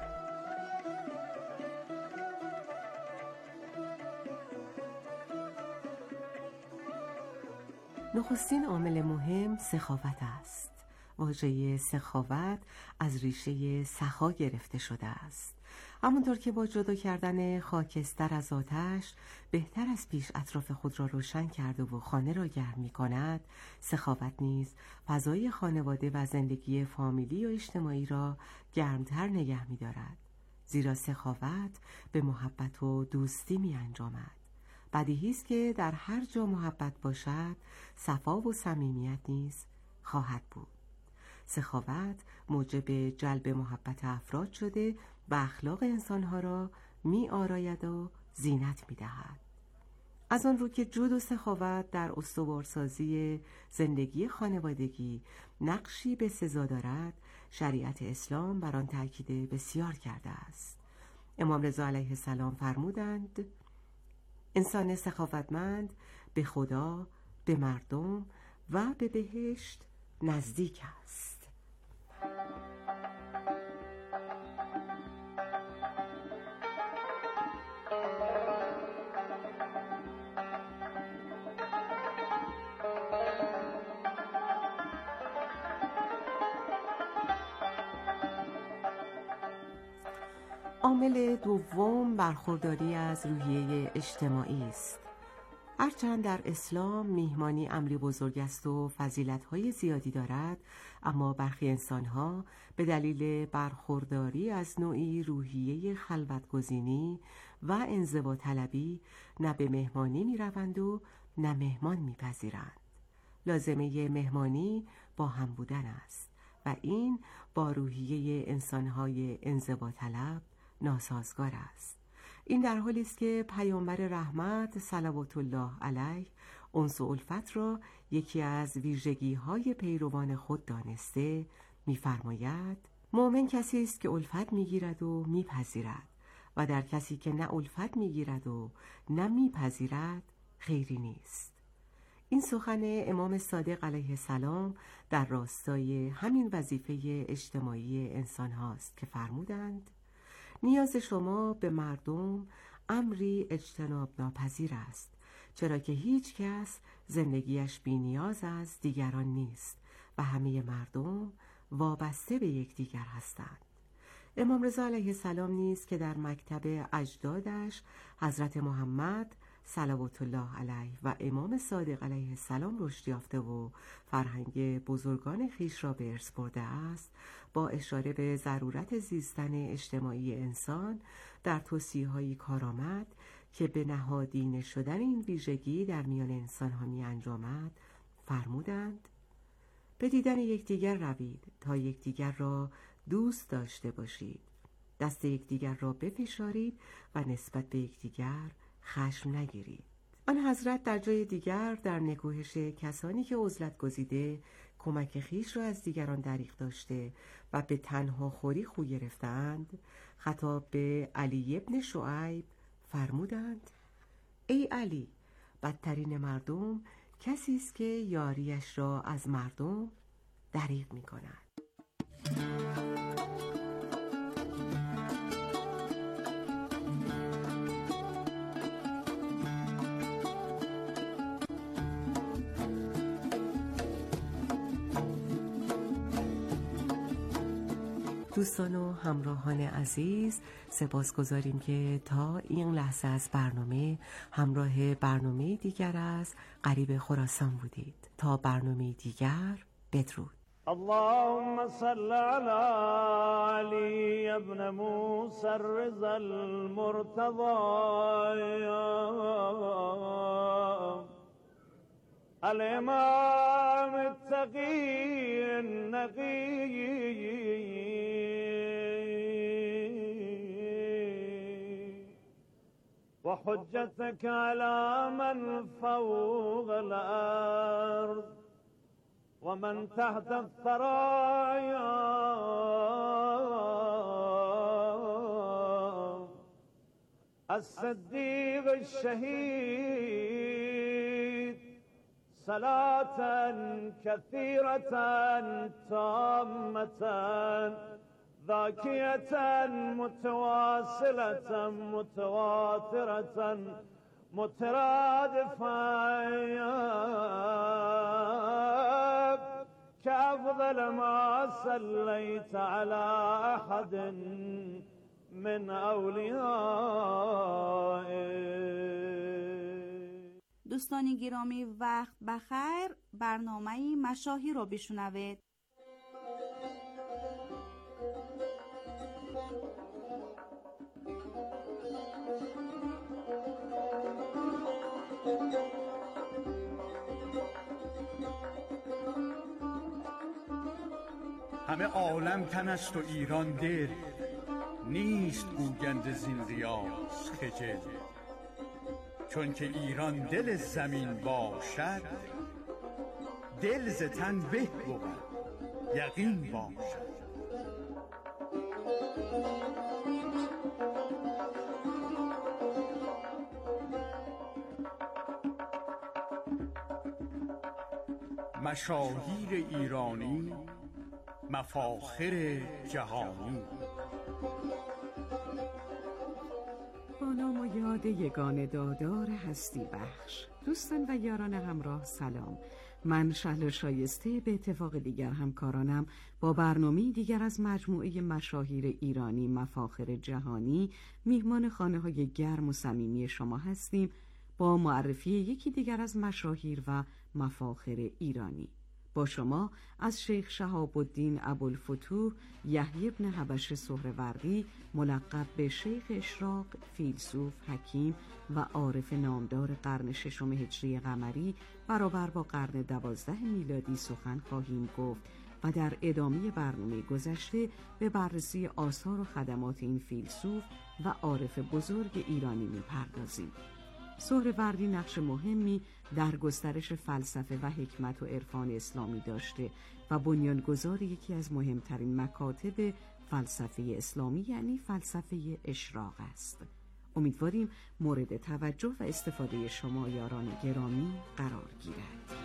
نخستین عامل مهم سخاوت است. واژه سخاوت از ریشه سخا گرفته شده است. همونطور که با جدا کردن خاکستر از آتش بهتر از پیش اطراف خود را روشن کرده و خانه را گرم می کند، سخاوت نیز فضای خانواده و زندگی فامیلی و اجتماعی را گرمتر نگه می دارد. زیرا سخاوت به محبت و دوستی می انجامد. بدیهی است که در هر جا محبت باشد، صفا و صمیمیت نیز خواهد بود. سخاوت موجب جلب محبت افراد شده و اخلاق انسانها را می آراید و زینت می دهد. از آن رو که جود و سخاوت در استوارسازی زندگی خانوادگی نقشی به سزا دارد، شریعت اسلام بر آن تأکید بسیار کرده است. امام رضا علیه السلام فرمودند: انسان سخاوتمند به خدا، به مردم و به بهشت نزدیک است. عامل دوم برخورداری از روحیه اجتماعی است. هرچند در اسلام میهمانی امری بزرگ است و فضیلت‌های زیادی دارد، اما برخی انسان‌ها به دلیل برخورداری از نوعی روحیه خلوت‌گزینی و انزوا طلبی نه به مهمانی می‌روند و نه مهمان می‌پذیرند. لازمه مهمانی با هم بودن است و این با روحیه انسان‌های انزوا طلب ناسازگار است. این در حالی است که پیامبر رحمت صلوات الله علیه انس و الفت را یکی از ویژگی‌های پیروان خود دانسته می‌فرماید: مؤمن کسی است که الفت می‌گیرد و می‌پذیرد و در کسی که نه الفت می‌گیرد و نه می‌پذیرد خیری نیست. این سخن امام صادق علیه السلام در راستای همین وظیفه اجتماعی انسان هاست که فرمودند: نیاز شما به مردم امری اجتناب ناپذیر است، چرا که هیچ کس زندگیش بی نیاز از دیگران نیست و همه مردم وابسته به یکدیگر هستند. امام رضا علیه السلام نیز که در مکتب اجدادش حضرت محمد صلوات الله علیه و امام صادق علیه السلام رشد یافته و فرهنگ بزرگان خویش را به ارث برده است، با اشاره به ضرورت زیستن اجتماعی انسان در توصیه‌هایی کارآمد که به نهادینه شدن این ویژگی در میان انسان‌ها می‌انجامد، فرمودند: به دیدن یکدیگر روید تا یکدیگر را دوست داشته باشید، دست یکدیگر را بفشارید و نسبت به یکدیگر خشم نگیرید. آن حضرت در جای دیگر در نکوهش کسانی که عزلت گزیده کمک خویش را از دیگران دریغ داشته و به تنها خوری خو گرفتند، خطاب به علی ابن شعیب فرمودند: ای علی، بدترین مردم کسی است که یاریش را از مردم دریغ می کند. دوستان و همراهان عزیز، سپاسگزاریم که تا این لحظه از برنامه همراه برنامه دیگر از غریب خراسان بودید. تا برنامه دیگر، بدرود. اللهم صل على علي ابن موسى الرضا المرتضى الامام التقي النقي وحجتك على من فوق الأرض ومن تحت الثرايا الصديق الشهيد صلاة كثيرة تامة ذاكية متواصلة متواترة مترادفة كأفضل ما صليت على أحد من اولیائه. دوستان گرامی، وقت بخیر. برنامه مشاهیر رو بشنوید. همه عالم تن است و ایران دل، نیست گوگند زین ریاض خجل. چون که ایران دل زمین باشد، دل ز تن به بود یقین باشد. مشاهیر ایرانی، مفاخر جهانی. با نام و یاد یگان دادار هستی بخش. دوستان و یاران همراه سلام. من شهلا شایسته به اتفاق دیگر همکارانم با برنامه دیگر از مجموعه مشاهیر ایرانی مفاخر جهانی میهمان خانه های گرم و صمیمی شما هستیم با معرفی یکی دیگر از مشاهیر و مفاخر ایرانی. با شما از شیخ شهاب الدین ابوالفتوح یحیی بن حبش سهروردی ملقب به شیخ اشراق، فیلسوف، حکیم و عارف نامدار قرن ششم هجری قمری برابر با قرن دوازده میلادی سخن خواهیم گفت و در ادامه برنامه گذشته به بررسی آثار و خدمات این فیلسوف و عارف بزرگ ایرانی می‌پردازیم. سهروردی نقش مهمی در گسترش فلسفه و حکمت و عرفان اسلامی داشته و بنیانگذار یکی از مهمترین مکاتب فلسفه اسلامی یعنی فلسفه اشراق است. امیدواریم مورد توجه و استفاده شما یاران گرامی قرار گیرد.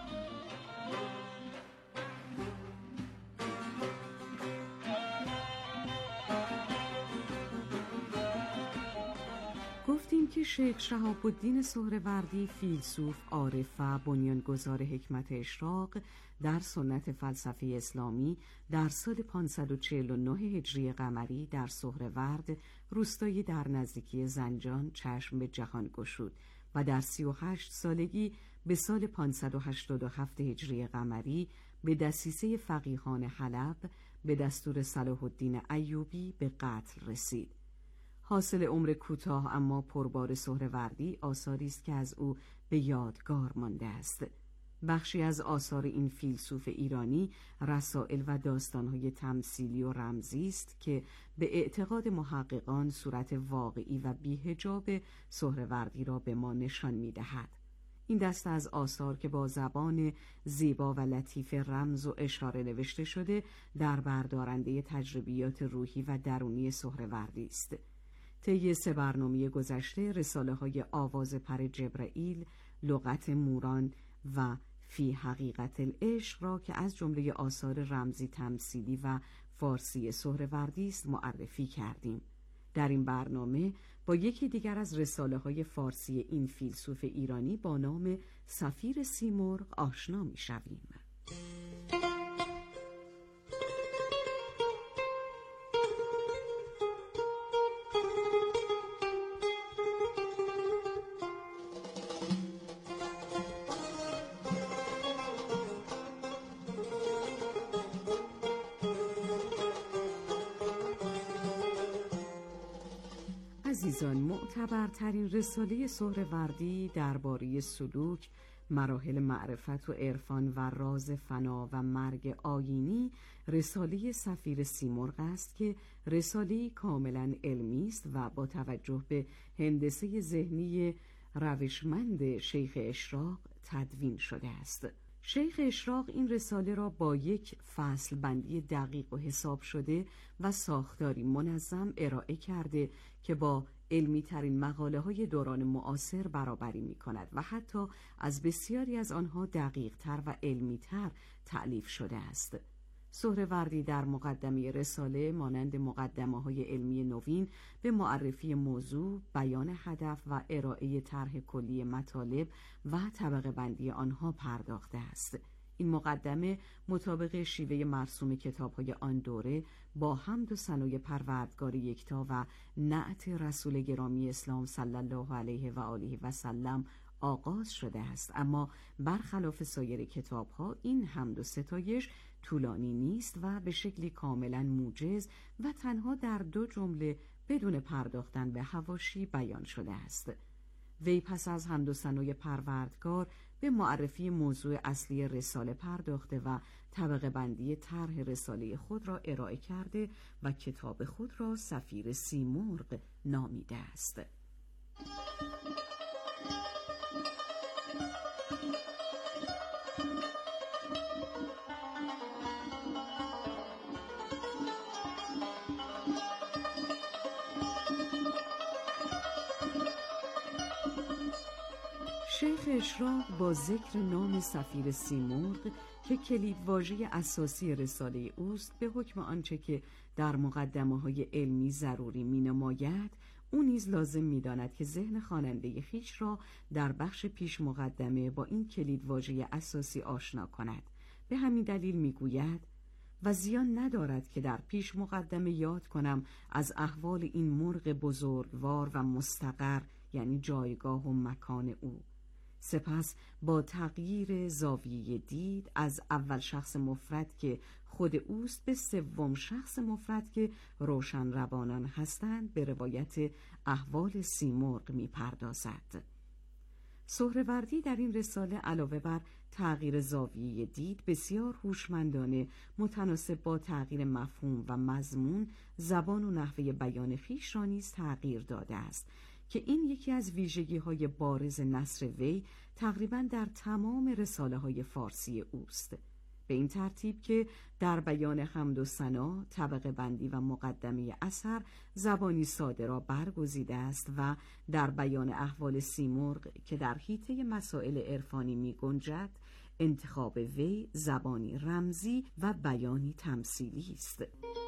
گفتیم که شیخ شهاب الدین سهروردی فیلسوف، عارف و بنیانگذار حکمت اشراق در سنت فلسفه اسلامی در سال پانصد و چهل و نه هجری قمری در سهروردی روستایی در نزدیکی زنجان چشم به جهان گشود و در سی و هشت سالگی به سال پانصد و هشتاد و هفت هجری قمری به دسیسه فقیهان حلب به دستور صلاح الدین ایوبی به قتل رسید. حاصل عمر کوتاه اما پربار سهروردی آثاری است که از او به یادگار مانده است. بخشی از آثار این فیلسوف ایرانی رسائل و داستان‌های تمثیلی و رمزی است که به اعتقاد محققان صورت واقعی و بی‌حجاب سهروردی را به ما نشان می‌دهد. این دسته از آثار که با زبان زیبا و لطیف رمز و اشاره نوشته شده در بردارنده تجربیات روحی و درونی سهروردی است. طی سه برنامه گذشته رساله های آواز پر جبرائیل، لغت موران و فی حقیقت العشق را که از جمله آثار رمزی تمثیلی و فارسی سهروردی است معرفی کردیم. در این برنامه با یکی دیگر از رساله های فارسی این فیلسوف ایرانی با نام صفیر سیمرغ آشنا می شویم. عزیزان، معتبرترین رساله سهروردی درباره سلوک، مراحل معرفت و عرفان و راز فنا و مرگ آیینی رساله صفیر سیمرغ است که رساله کاملا علمی است و با توجه به هندسه ذهنی روشمند شیخ اشراق تدوین شده است. شیخ اشراق این رساله را با یک فصل بندی دقیق و حساب شده و ساختاری منظم ارائه کرده که با علمی ترین مقاله های دوران معاصر برابری می کند و حتی از بسیاری از آنها دقیق تر و علمی تر تألیف شده است. سهروردی در مقدمه رساله مانند مقدمه های علمی نوین به معرفی موضوع، بیان هدف و ارائه طرح کلی مطالب و طبقه بندی آنها پرداخته است. این مقدمه مطابق شیوه مرسوم کتاب‌های آن دوره با حمد و ثنای پروردگار یکتا و نعت رسول گرامی اسلام صلی الله علیه و آله و سلم آغاز شده است، اما برخلاف سایر کتاب‌ها این حمد و ستایش طولانی نیست و به شکلی کاملا موجز و تنها در دو جمله بدون پرداختن به حواشی بیان شده است. وی پس از حمد و ثنای پروردگار به معرفی موضوع اصلی رساله پرداخته و طبقه بندی طرح رساله خود را ارائه کرده و کتاب خود را سفیر سیمرغ نامیده است. شیخ اشراق با ذکر نام سفیر سیمرغ که کلیدواژه اساسی رساله اوست به حکم آنچه که در مقدمه‌های علمی ضروری می‌نماید، او نیز لازم می‌داند که ذهن خواننده خویش را در بخش پیش مقدمه با این کلیدواژه اساسی آشنا کند. به همین دلیل می‌گوید و زیان ندارد که در پیش مقدمه یاد کنم از احوال این مرغ بزرگوار و مستقر، یعنی جایگاه و مکان او. سپس با تغییر زاویه دید از اول شخص مفرد که خود اوست به سوم شخص مفرد که روشن روانان هستند به روایت احوال سیمرغ می پردازد. سهروردی در این رساله علاوه بر تغییر زاویه دید بسیار هوشمندانه متناسب با تغییر مفهوم و مضمون زبان و نحوه بیان خویش را نیز تغییر داده است که این یکی از ویژگی‌های بارز نثر وی تقریباً در تمام رساله‌های فارسی اوست، به این ترتیب که در بیان حمد و ثنا، طبقه بندی و مقدمه اثر زبانی ساده را برگزیده است و در بیان احوال سیمرغ که در حیطه مسائل عرفانی می‌گنجد، انتخاب وی زبانی رمزی و بیانی تمثیلی است.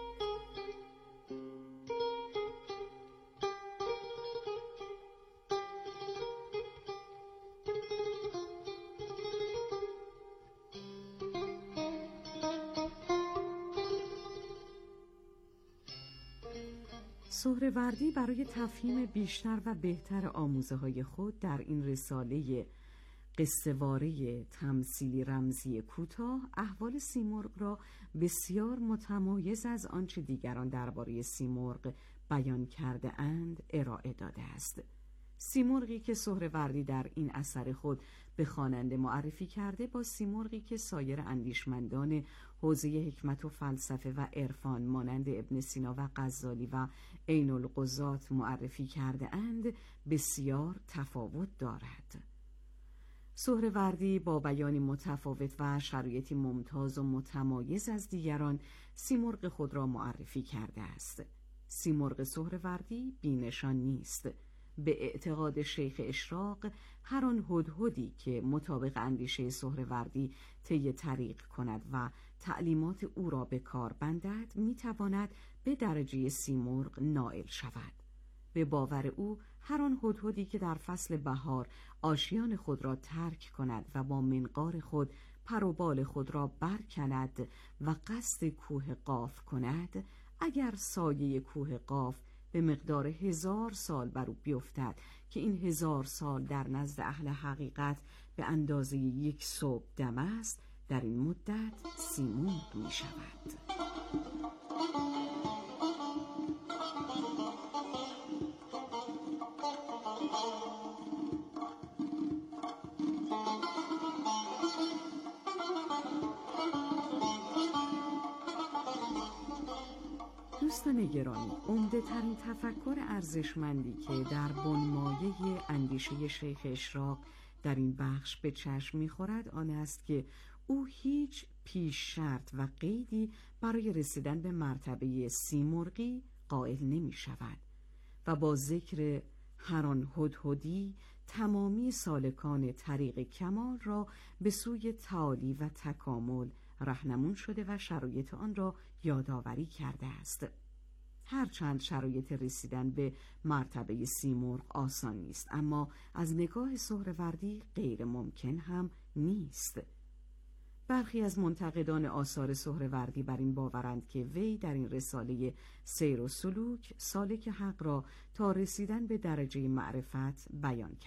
سهروردی برای تفهیم بیشتر و بهتر آموزه های خود در این رساله قصه‌واره تمثیلی رمزی کوتاه احوال سیمرغ را بسیار متمایز از آنچه دیگران درباره سیمرغ بیان کرده اند ارائه داده است. سیمرغی که سهروردی در این اثر خود به خواننده معرفی کرده با سیمرغی که سایر اندیشمندان حوزه حکمت و فلسفه و عرفان مانند ابن سینا و غزالی و عین القضات معرفی کرده اند بسیار تفاوت دارد. سهروردی با بیانی متفاوت و شرایطی ممتاز و متمایز از دیگران سیمرغ خود را معرفی کرده است. سیمرغ سهروردی بی‌نشان نیست. به اعتقاد شیخ اشراق هر آن هدهدی که مطابق اندیشه سهروردی طی طریق کند و تعلیمات او را به کار بندد میتواند به درجه سیمرغ نائل شود. به باور او هر آن هدهدی که در فصل بهار آشیان خود را ترک کند و با منقار خود پر و بال خود را برکند و قصد کوه قاف کند، اگر سایه کوه قاف به مقدار هزار سال بر او بیفتد که این هزار سال در نزد اهل حقیقت به اندازه یک صبح دم است، در این مدت سیمرغ می شود. دوستان گرامی، عمده ترین تفکر ارزشمندی که در بنمایه اندیشه شیخ اشراق در این بخش به چشم می‌خورد آن است که او هیچ پیش شرط و قیدی برای رسیدن به مرتبه سیمرغی قائل نمی شود و با ذکر هر آن هدهدی تمامی سالکان طریق کمال را به سوی تعالی و تکامل راهنمون شده و شرایط آن را یادآوری کرده است. هرچند شرایط رسیدن به مرتبه سیمرغ آسان نیست، اما از نگاه سهروردی غیر ممکن هم نیست. برخی از منتقدان آثار سهروردی بر این باورند که وی در این رساله سیر و سلوک سالک حق را تا رسیدن به درجه معرفت بیان کرد.